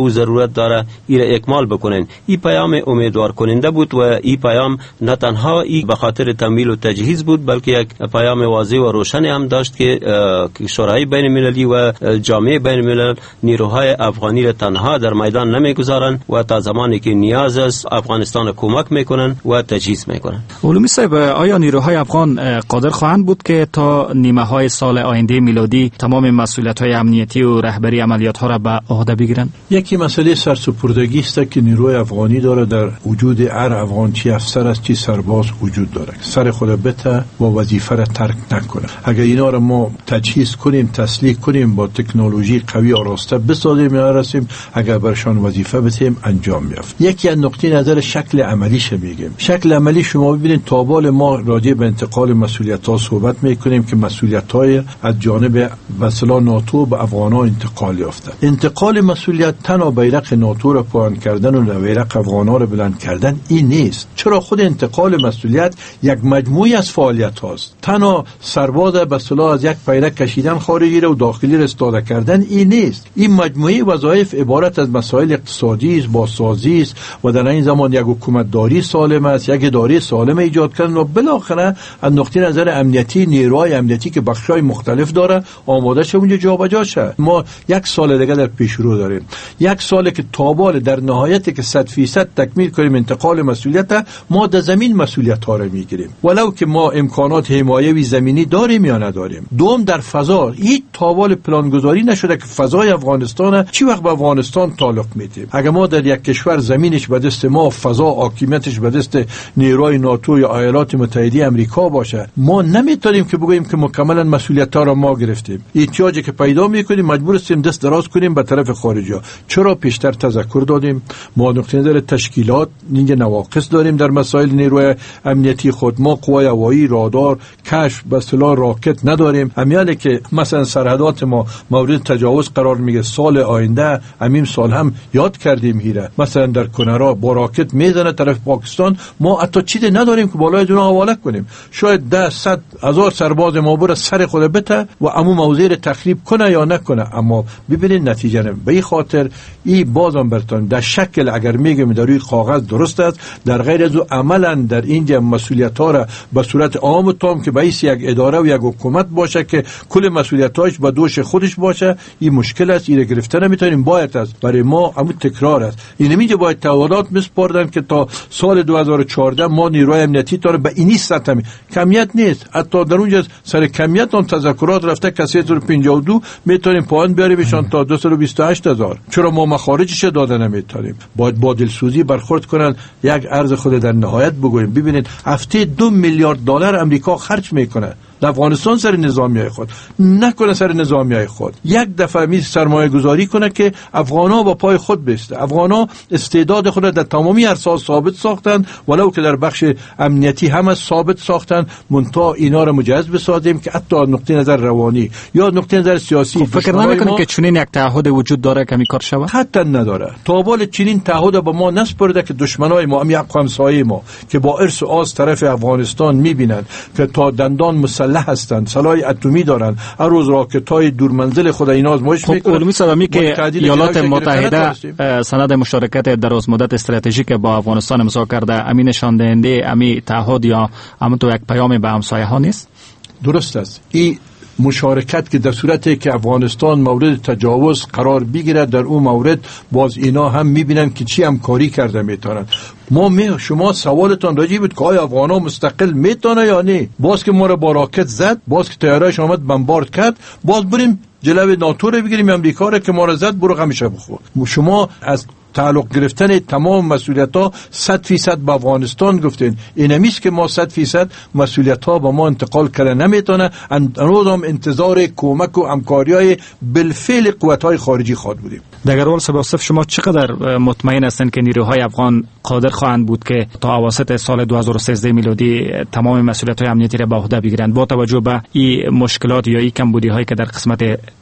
ضرورت داره این اکمال بکنین. این پیام امیدوار کننده بود و این پیام نه تنها ای به خاطر تمویل و تجهیز بود بلکه یک پیام واضح و روشن هم داشت که شورای بین المللی و جامعه بین الملل نیروهای افغانی را تنها در میدان نمیگذارن و تا زمانی که نیاز است افغانستان کمک میکنن و تجهیز میکنن. علومی صاحب، آیا نیروهای افغان قادر خواهند بود که تا نیمه های سال آینده میلادی تمام مسئولیت های امنیتی و رهبری عملیات ها را به عهده بگیرند؟ یکی مسئله سرسپردگی است که نیروی افغانی داره در وجود هر افغان، چی افسر است چی سرباز وجود داره، سر خود بته و وظیفه را ترک نکنه. اگر اینا را ما تجهیز کنیم، تسلیح کنیم، با تکنولوژی قوی آراسته بسازیم یا رسیم، اگر برشان وظیفه بتیم انجام میافت. یکی از نقطه نظر شکل عملیش میگیم. شکل عملی شما ببینید تا بال ما راجع به انتقال مسئولیت ها صحبت میکنیم که مسئولیت های از جانب مثلا ناتو به افغان ها انتقال یافته. انتقال مسئولیت تنها بیرق ناتو را پایان کردن و بیرق افغان ها را بلند کردن این نیست. چرا خود انتقال مسئولیت یک مجموعی از فعالیت هاست. تنها سرباز به اصطلاح از یک بیرق کشیدن خارجی را و داخلی را استفاده کردن این نیست. این مجموعه وظایف عبارت از مسائل اقتصادی است، بازسازی است و در این زمان یک حکومتداری سالم است، یک اداره سالم ایجاد کردن و بالاخره از نقطه نظر امنیتی نیروهای امنیتی که بخشای مختلف داره آماده شه اونجا جابجا شه. ما یک سال دیگه در پیش رو داریم، یک سال که تابال در نهایت که صد فیصد تکمیل کنیم انتقال مسئولیت، ما در زمین مسئولیت ها رو میگیریم ولو که ما امکانات حمایوی زمینی داریم یا نداریم. دوم در فضا هیچ تابال پلانگذاری نشده که فضای افغانستان چی وقت به افغانستان تعلق میده. اگر ما در یک کشور زمینش به دست ما، فضا حاکمیتش به دست نیروهای ناتو یا ایالات متحده آمریکا باشه، ما نمیتونیم که بگوییم که مکملا مسئولیت ها را ما گرفتیم. احتیاجی که پیدا میکنیم مجبور هستیم دست دراز کنیم به طرف خارجی. چرا پیشتر تذکر دادیم ما نقطه نظر تشکیلات اینجا نواقص داریم در مسائل نیروی امنیتی خود. ما قوای هوایی، رادار، کشف، به اصطلاح راکت نداریم. امیاله که مثلا سرحدات ما مورد تجاوز قرار میگه سال آینده، همین سال هم یاد کردیم هیره، مثلا در کنرا با راکت میزنه طرف پاکستان، ما حتی چیزی نداریم که بالای دونه حواله کنیم. شاید ده صد هزار سرباز ما بره سر خود بته و عمو موضع رو تخریب کنه یا نکنه، اما ببینید نتیجه نه. به این خاطر این بازم برتون در شکل اگر میگم در روی کاغذ درست است، در غیر از عملا در اینجا مسئولیت ها را به صورت عام و تام که باعث یک اداره و یک حکومت باشه که کل مسئولیتاش به دوش خودش باشه، این مشکل است. این گرفته نمیتونیم، باید است برای ما همون تکرار است. این میگه باید تعهدات مسپردن که تا سال دو هزار و چهارده ما نیروی امنیتی تا به اینی سطح کمیت نیست. حتی در اونجا سر کمیت اون تذکرات رفته که سه هزار و پنجاه و دو میتونیم پایان بیاریمشان تا دویست و بیست و هشت هزار. چرا ما مخارجش داده نمیتونیم؟ باید با دلسوزی برخورد کنن. یک عرض خود در نهایت بگویم، ببینید هفته دو میلیارد دلار امریکا خرج میکنه در افغانستان سر نظامیای خود، نکنه سر نظامیای خود یک دفعه می سرمایه گذاری کنه که افغانا با پای خود بیسته. افغانا استعداد خود در تمامی عرصه‌ها ثابت ساختن، ولو که در بخش امنیتی هم از ثابت ساختن. منتها اینا رو مجهز بسازیم که حتی نقطه نظر روانی یا نقطه نظر سیاسی خب فکر نمی‌کنید که چنین یک تعهد وجود داره که کار شود؟ حتی نداره. تا بال چنین تعهد با ما نسپرده که دشمنای ما هم یک همسایه ما که با ارث و آز طرف افغانستان می‌بینن که تا دندان مسلح هستند، سلاح اتمی دارند، هر روز راکت‌های دور منزل خود اینا آزمایش خب میکنند. علومی صدامی که ایالات متحده سند مشارکت دراز مدت استراتژیک با افغانستان امضا کرده، امین نشان دهنده امی تعهد یا همونطور یک پیام به همسایه ها نیست؟ درست است. این مشارکت که در صورتی که افغانستان مورد تجاوز قرار بگیره، در اون مورد باز اینا هم میبینن که چی همکاری کرده میتونن. ما می شما سوالتان راجع بود که آیا افغانا مستقل میتونه یا نه؟ باز که ما را با راکت زد، باز که طیاره‌اش آمد بمبارد کرد، باز بریم جلوی ناتو رو بگیریم، امریکا رو که ما را زد برو غمش بخور. شما از تعلق گرفتن تمام مسئولیت ها صد فیصد به افغانستان گفتین. اینمیست که ما صد فیصد مسئولیت ها با ما انتقال کرده نمیتونه. هنوز هم انتظار کمک و همکاری های بالفعل قوت های خارجی خواهد بودیم. در حال سباسف شما چقدر مطمئن هستند که نیروهای افغان قادر خواهند بود که تا اواسط سال دو هزار و سیزده میلادی تمام مسئولیت های امنیتی را به عهده بگیرند، با توجه به این مشکلات یا این کمبودی هایی که در قسمت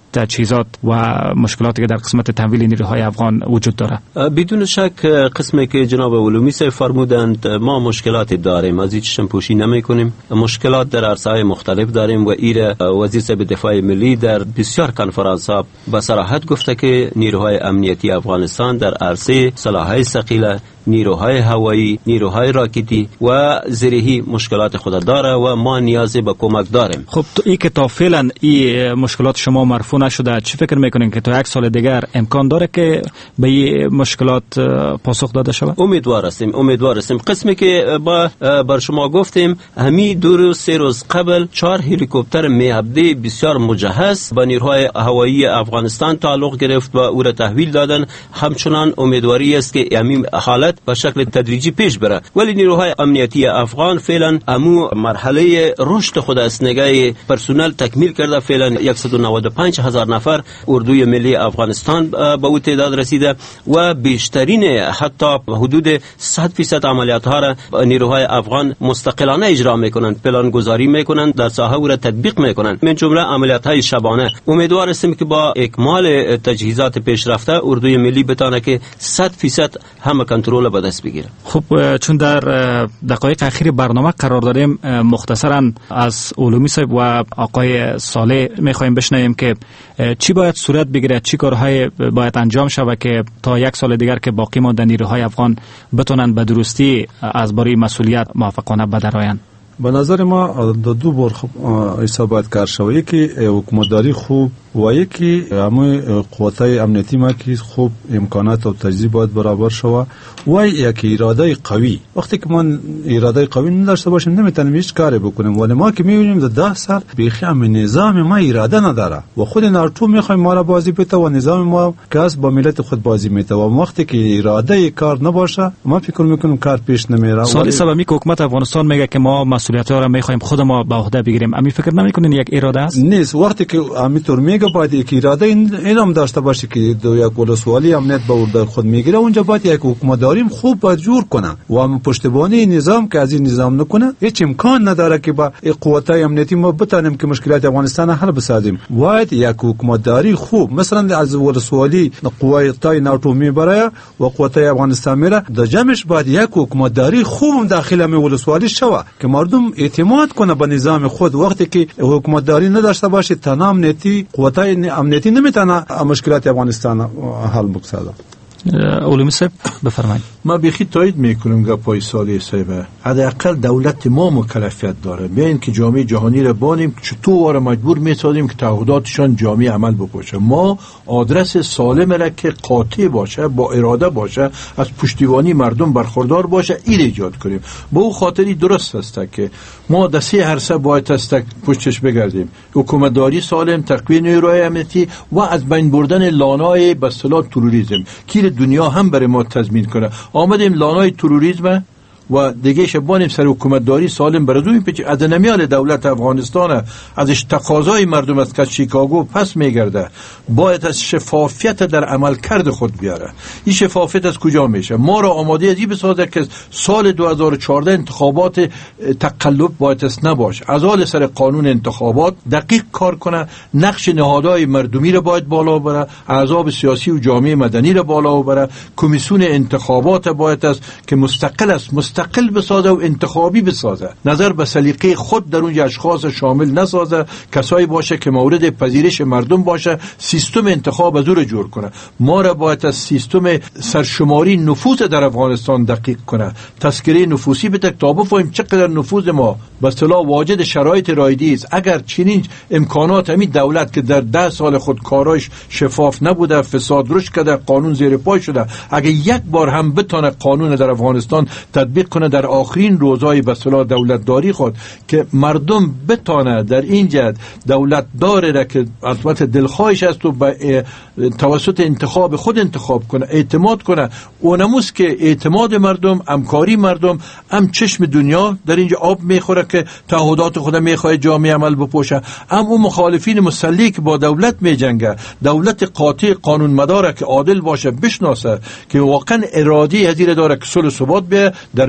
تجهیزات و مشکلاتی که در قسمت تمویل نیروهای افغان وجود داره؟ بدون شک قسمی که جناب علومی صاحب فرمودند ما مشکلاتی داریم، از هیچ پوشی نمی کنیم. مشکلات در عرصه‌های مختلف داریم و ایره وزیر صاحب دفاع ملی در بسیار کنفرانس ها به صراحت گفته که نیروهای امنیتی افغانستان در عرصه سلاح‌های ثقیله، نیروهای هوایی، نیروهای راکتی و زرهی مشکلات خود داره و ما نیاز به کمک داریم. خب تو این که تا فعلا این مشکلات شما مرفوع نشده، چی فکر میکنین که تا یک سال دیگر امکان داره که به این مشکلات پاسخ داده شود؟ امیدوار هستیم امیدوار هستیم قسمی که با بر شما گفتیم همین دو روز سه روز قبل چهار هلیکوپتر میهبده بسیار مجهز به نیروهای هوایی افغانستان تعلق گرفت و او را تحویل دادن. همچنان امیدواری است که همین حالت به شکل تدریجی پیش بره، ولی نیروهای امنیتی افغان فعلا امو مرحله رشد خود از نگاه پرسنل تکمیل کرده. فعلا صد و نود و پنج هزار نفر اردوی ملی افغانستان به او تعداد رسیده و بیشترین حتی حدود صد درصد عملیات ها را نیروهای افغان مستقلانه اجرا میکنند، پلان گذاری میکنند، در ساحه او را تطبیق میکنند، من جمله عملیات های شبانه. امیدوار هستیم که با اکمال تجهیزات پیشرفته اردوی ملی بتونه که صد درصد همه کنترل به دست بگیره. خب چون در دقایق اخیر برنامه قرار داریم، مختصرا از علومی صاحب و آقای صالح میخوایم بشنویم که چی باید صورت بگیره، چی کارهای باید انجام شود که تا یک سال دیگر که باقی مانده نیروهای افغان بتونن به درستی از باری مسئولیت موفقانه بدرآیند. به نظر ما دو دو بار حسابات کار شود، یکی حکومتداری خوب و یکی همه قوتای امنیتی ما که خوب امکانات و تجهیز باید برابر شود و یکی اراده قوی. وقتی که ما اراده قوی نداشته باشیم نمیتونیم هیچ کاری بکنیم. ولی ما که میبینیم در ده سال بیخی هم نظام ما اراده نداره و خود نارتو میخوایم ما را بازی بده و نظام ما که با ملت خود بازی میده و وقتی که اراده کار نباشه ما فکر میکنیم کار پیش نمیره. سال سومی که حکومت افغانستان میگه که ما مسئولیت ها را میخوایم خود ما به عهده بگیریم، امی فکر نمیکنین یک اراده است؟ نیست. وقتی که همینطور میگه باید یک اراده این هم داشته باشه که دو یک ولسوالی امنیت به عهده خود میگیره، اونجا باید یک حکومتداری خوب باید جور کنه و هم پشتیبانی نظام که از این نظام نکنه هیچ امکان نداره که با قوتای امنیتی ما بتونیم که مشکلات افغانستان حل بسازیم. باید یک حکومتداری خوب مثلا از ولسوالی قوتای ناتو میبره و قوتای افغانستان میره، در جمعش باید یک حکومتداری خوب داخل همه ولسوالی شوه که مردم اعتماد کنه به نظام خود. وقتی که حکومتداری نداشته باشه تنها امنیتی قوتای امنیتی نمیتونه مشکلات افغانستان حل بسازه. علومی صاحب بفرمایید. ما بیخی تایید میکنم گپای سالی صاحب. حداقل دولت ما مکلفیت داره به این که جامعه جهانی را بانیم که چطور مجبور میسازیم که تعهداتشان جامعه عمل بکنه. ما آدرس سالم را که قاطع باشه، با اراده باشه، از پشتیبانی مردم برخوردار باشه این ایجاد کنیم. با او خاطری درست است که ما در سه عرصه باید است پشتش بگردیم: حکومتداری سالم، تقویت نیروهای امنیتی و از بین بردن لانای به اصطلاح تروریسم که دنیا هم برای ما تضمین کنه. آمدیم لانای تروریسم و دیگه شبانیم سر حکومتداری سالم برادویم پیچ از نمیال دولت افغانستان ازش تقاضای مردم از که شیکاگو پس میگرده. باید از شفافیت در عمل کرد خود بیاره. این شفافیت از کجا میشه؟ ما را آماده ازی بسازه که سال دو هزار و چهارده انتخابات تقلب باید است نباشه. از حال سر قانون انتخابات دقیق کار کنه، نقش نهادهای مردمی را باید بالا بره، احزاب سیاسی و جامعه مدنی را بالا بره، کمیسیون انتخابات باید است که مستقل است، مستقل بسازه و انتخابی بسازه، نظر به سلیقه خود در اونجا اشخاص شامل نسازه، کسایی باشه که مورد پذیرش مردم باشه، سیستم انتخاب از او را جور کنه. ما را باید از سیستم سرشماری نفوذ در افغانستان دقیق کنه، تذکره نفوسی بده تا بفهمیم چقدر نفوذ ما به اصطلاح واجد شرایط رایدی است. اگر چنین امکانات همین دولت که در ده سال خود کاراش شفاف نبوده، فساد رشد کرده، قانون زیر پای شده، اگر یک بار هم بتونه قانون در افغانستان تطبیق کنه در آخرین روزهای به اصطلاح دولت داری خود که مردم بتونه در این جهت دولت داره را که البته دلخواهش است و به توسط انتخاب خود انتخاب کنه، اعتماد کنه، اونموست که اعتماد مردم، همکاری مردم، هم چشم دنیا در اینجا آب میخوره که تعهدات خود میخواد جامعه عمل بپوشه، هم اون مخالفین مسلح که با دولت میجنگه، دولت قاطع قانون مداره که عادل باشه، بشناسه که واقعا ارادی هزیر داره که صلح و ثبات بیه در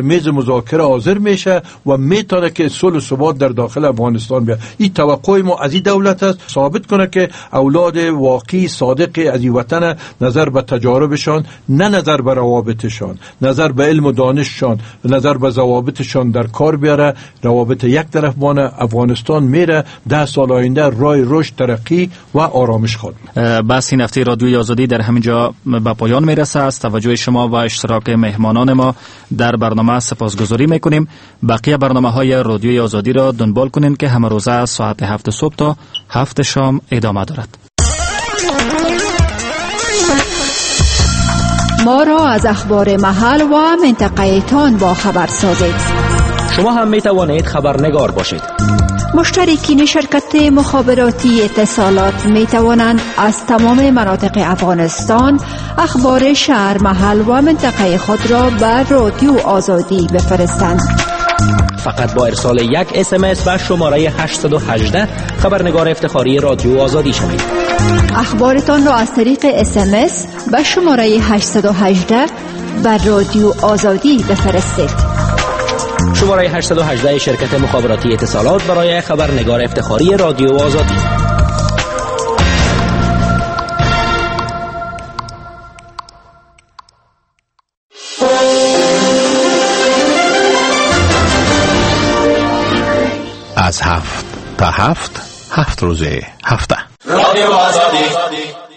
میز مذاکره حاضر میشه و میتونه که صلح و ثبات در داخل افغانستان بیاد. این توقع ما از این دولت است، ثابت کنه که اولاد واقعی صادق از این وطن نظر به تجاربشان، نه نظر به روابطشان، نظر به علم و دانششان، نظر به ضوابطشان در کار بیاره. روابط یک طرف بانه، افغانستان میره ده سال آینده راه رشد، ترقی و آرامش خواهد. بس این هفته رادیوی آزادی در همینجا به پایان میرسه. از توجه شما و اشتراک مهمانان ما در برنامه سپاسگزاری میکنیم. بقیه برنامه های رادیوی آزادی را دنبال کنین که همه روزه ساعت هفت صبح تا هفت شام ادامه دارد. ما را از اخبار محل و منطقه تان با خبر سازید. شما هم می توانید خبرنگار باشید. مشترکین شرکت مخابراتی اتصالات می توانند از تمام مناطق افغانستان اخبار شهر، محل و منطقه خود را بر رادیو آزادی بفرستند. فقط با ارسال یک اس ام اس به شماره هشت یک هشت خبرنگار افتخاری رادیو آزادی شوید. اخبارتان را از طریق اس ام اس به شماره هشت یک هشت بر رادیو آزادی بفرستید. شماره هشت یک هشت شرکت مخابراتی اتصالات برای خبرنگار افتخاری رادیو آزادی. از هفت تا هفت، هفت روزه هفته. رادیو آزادی.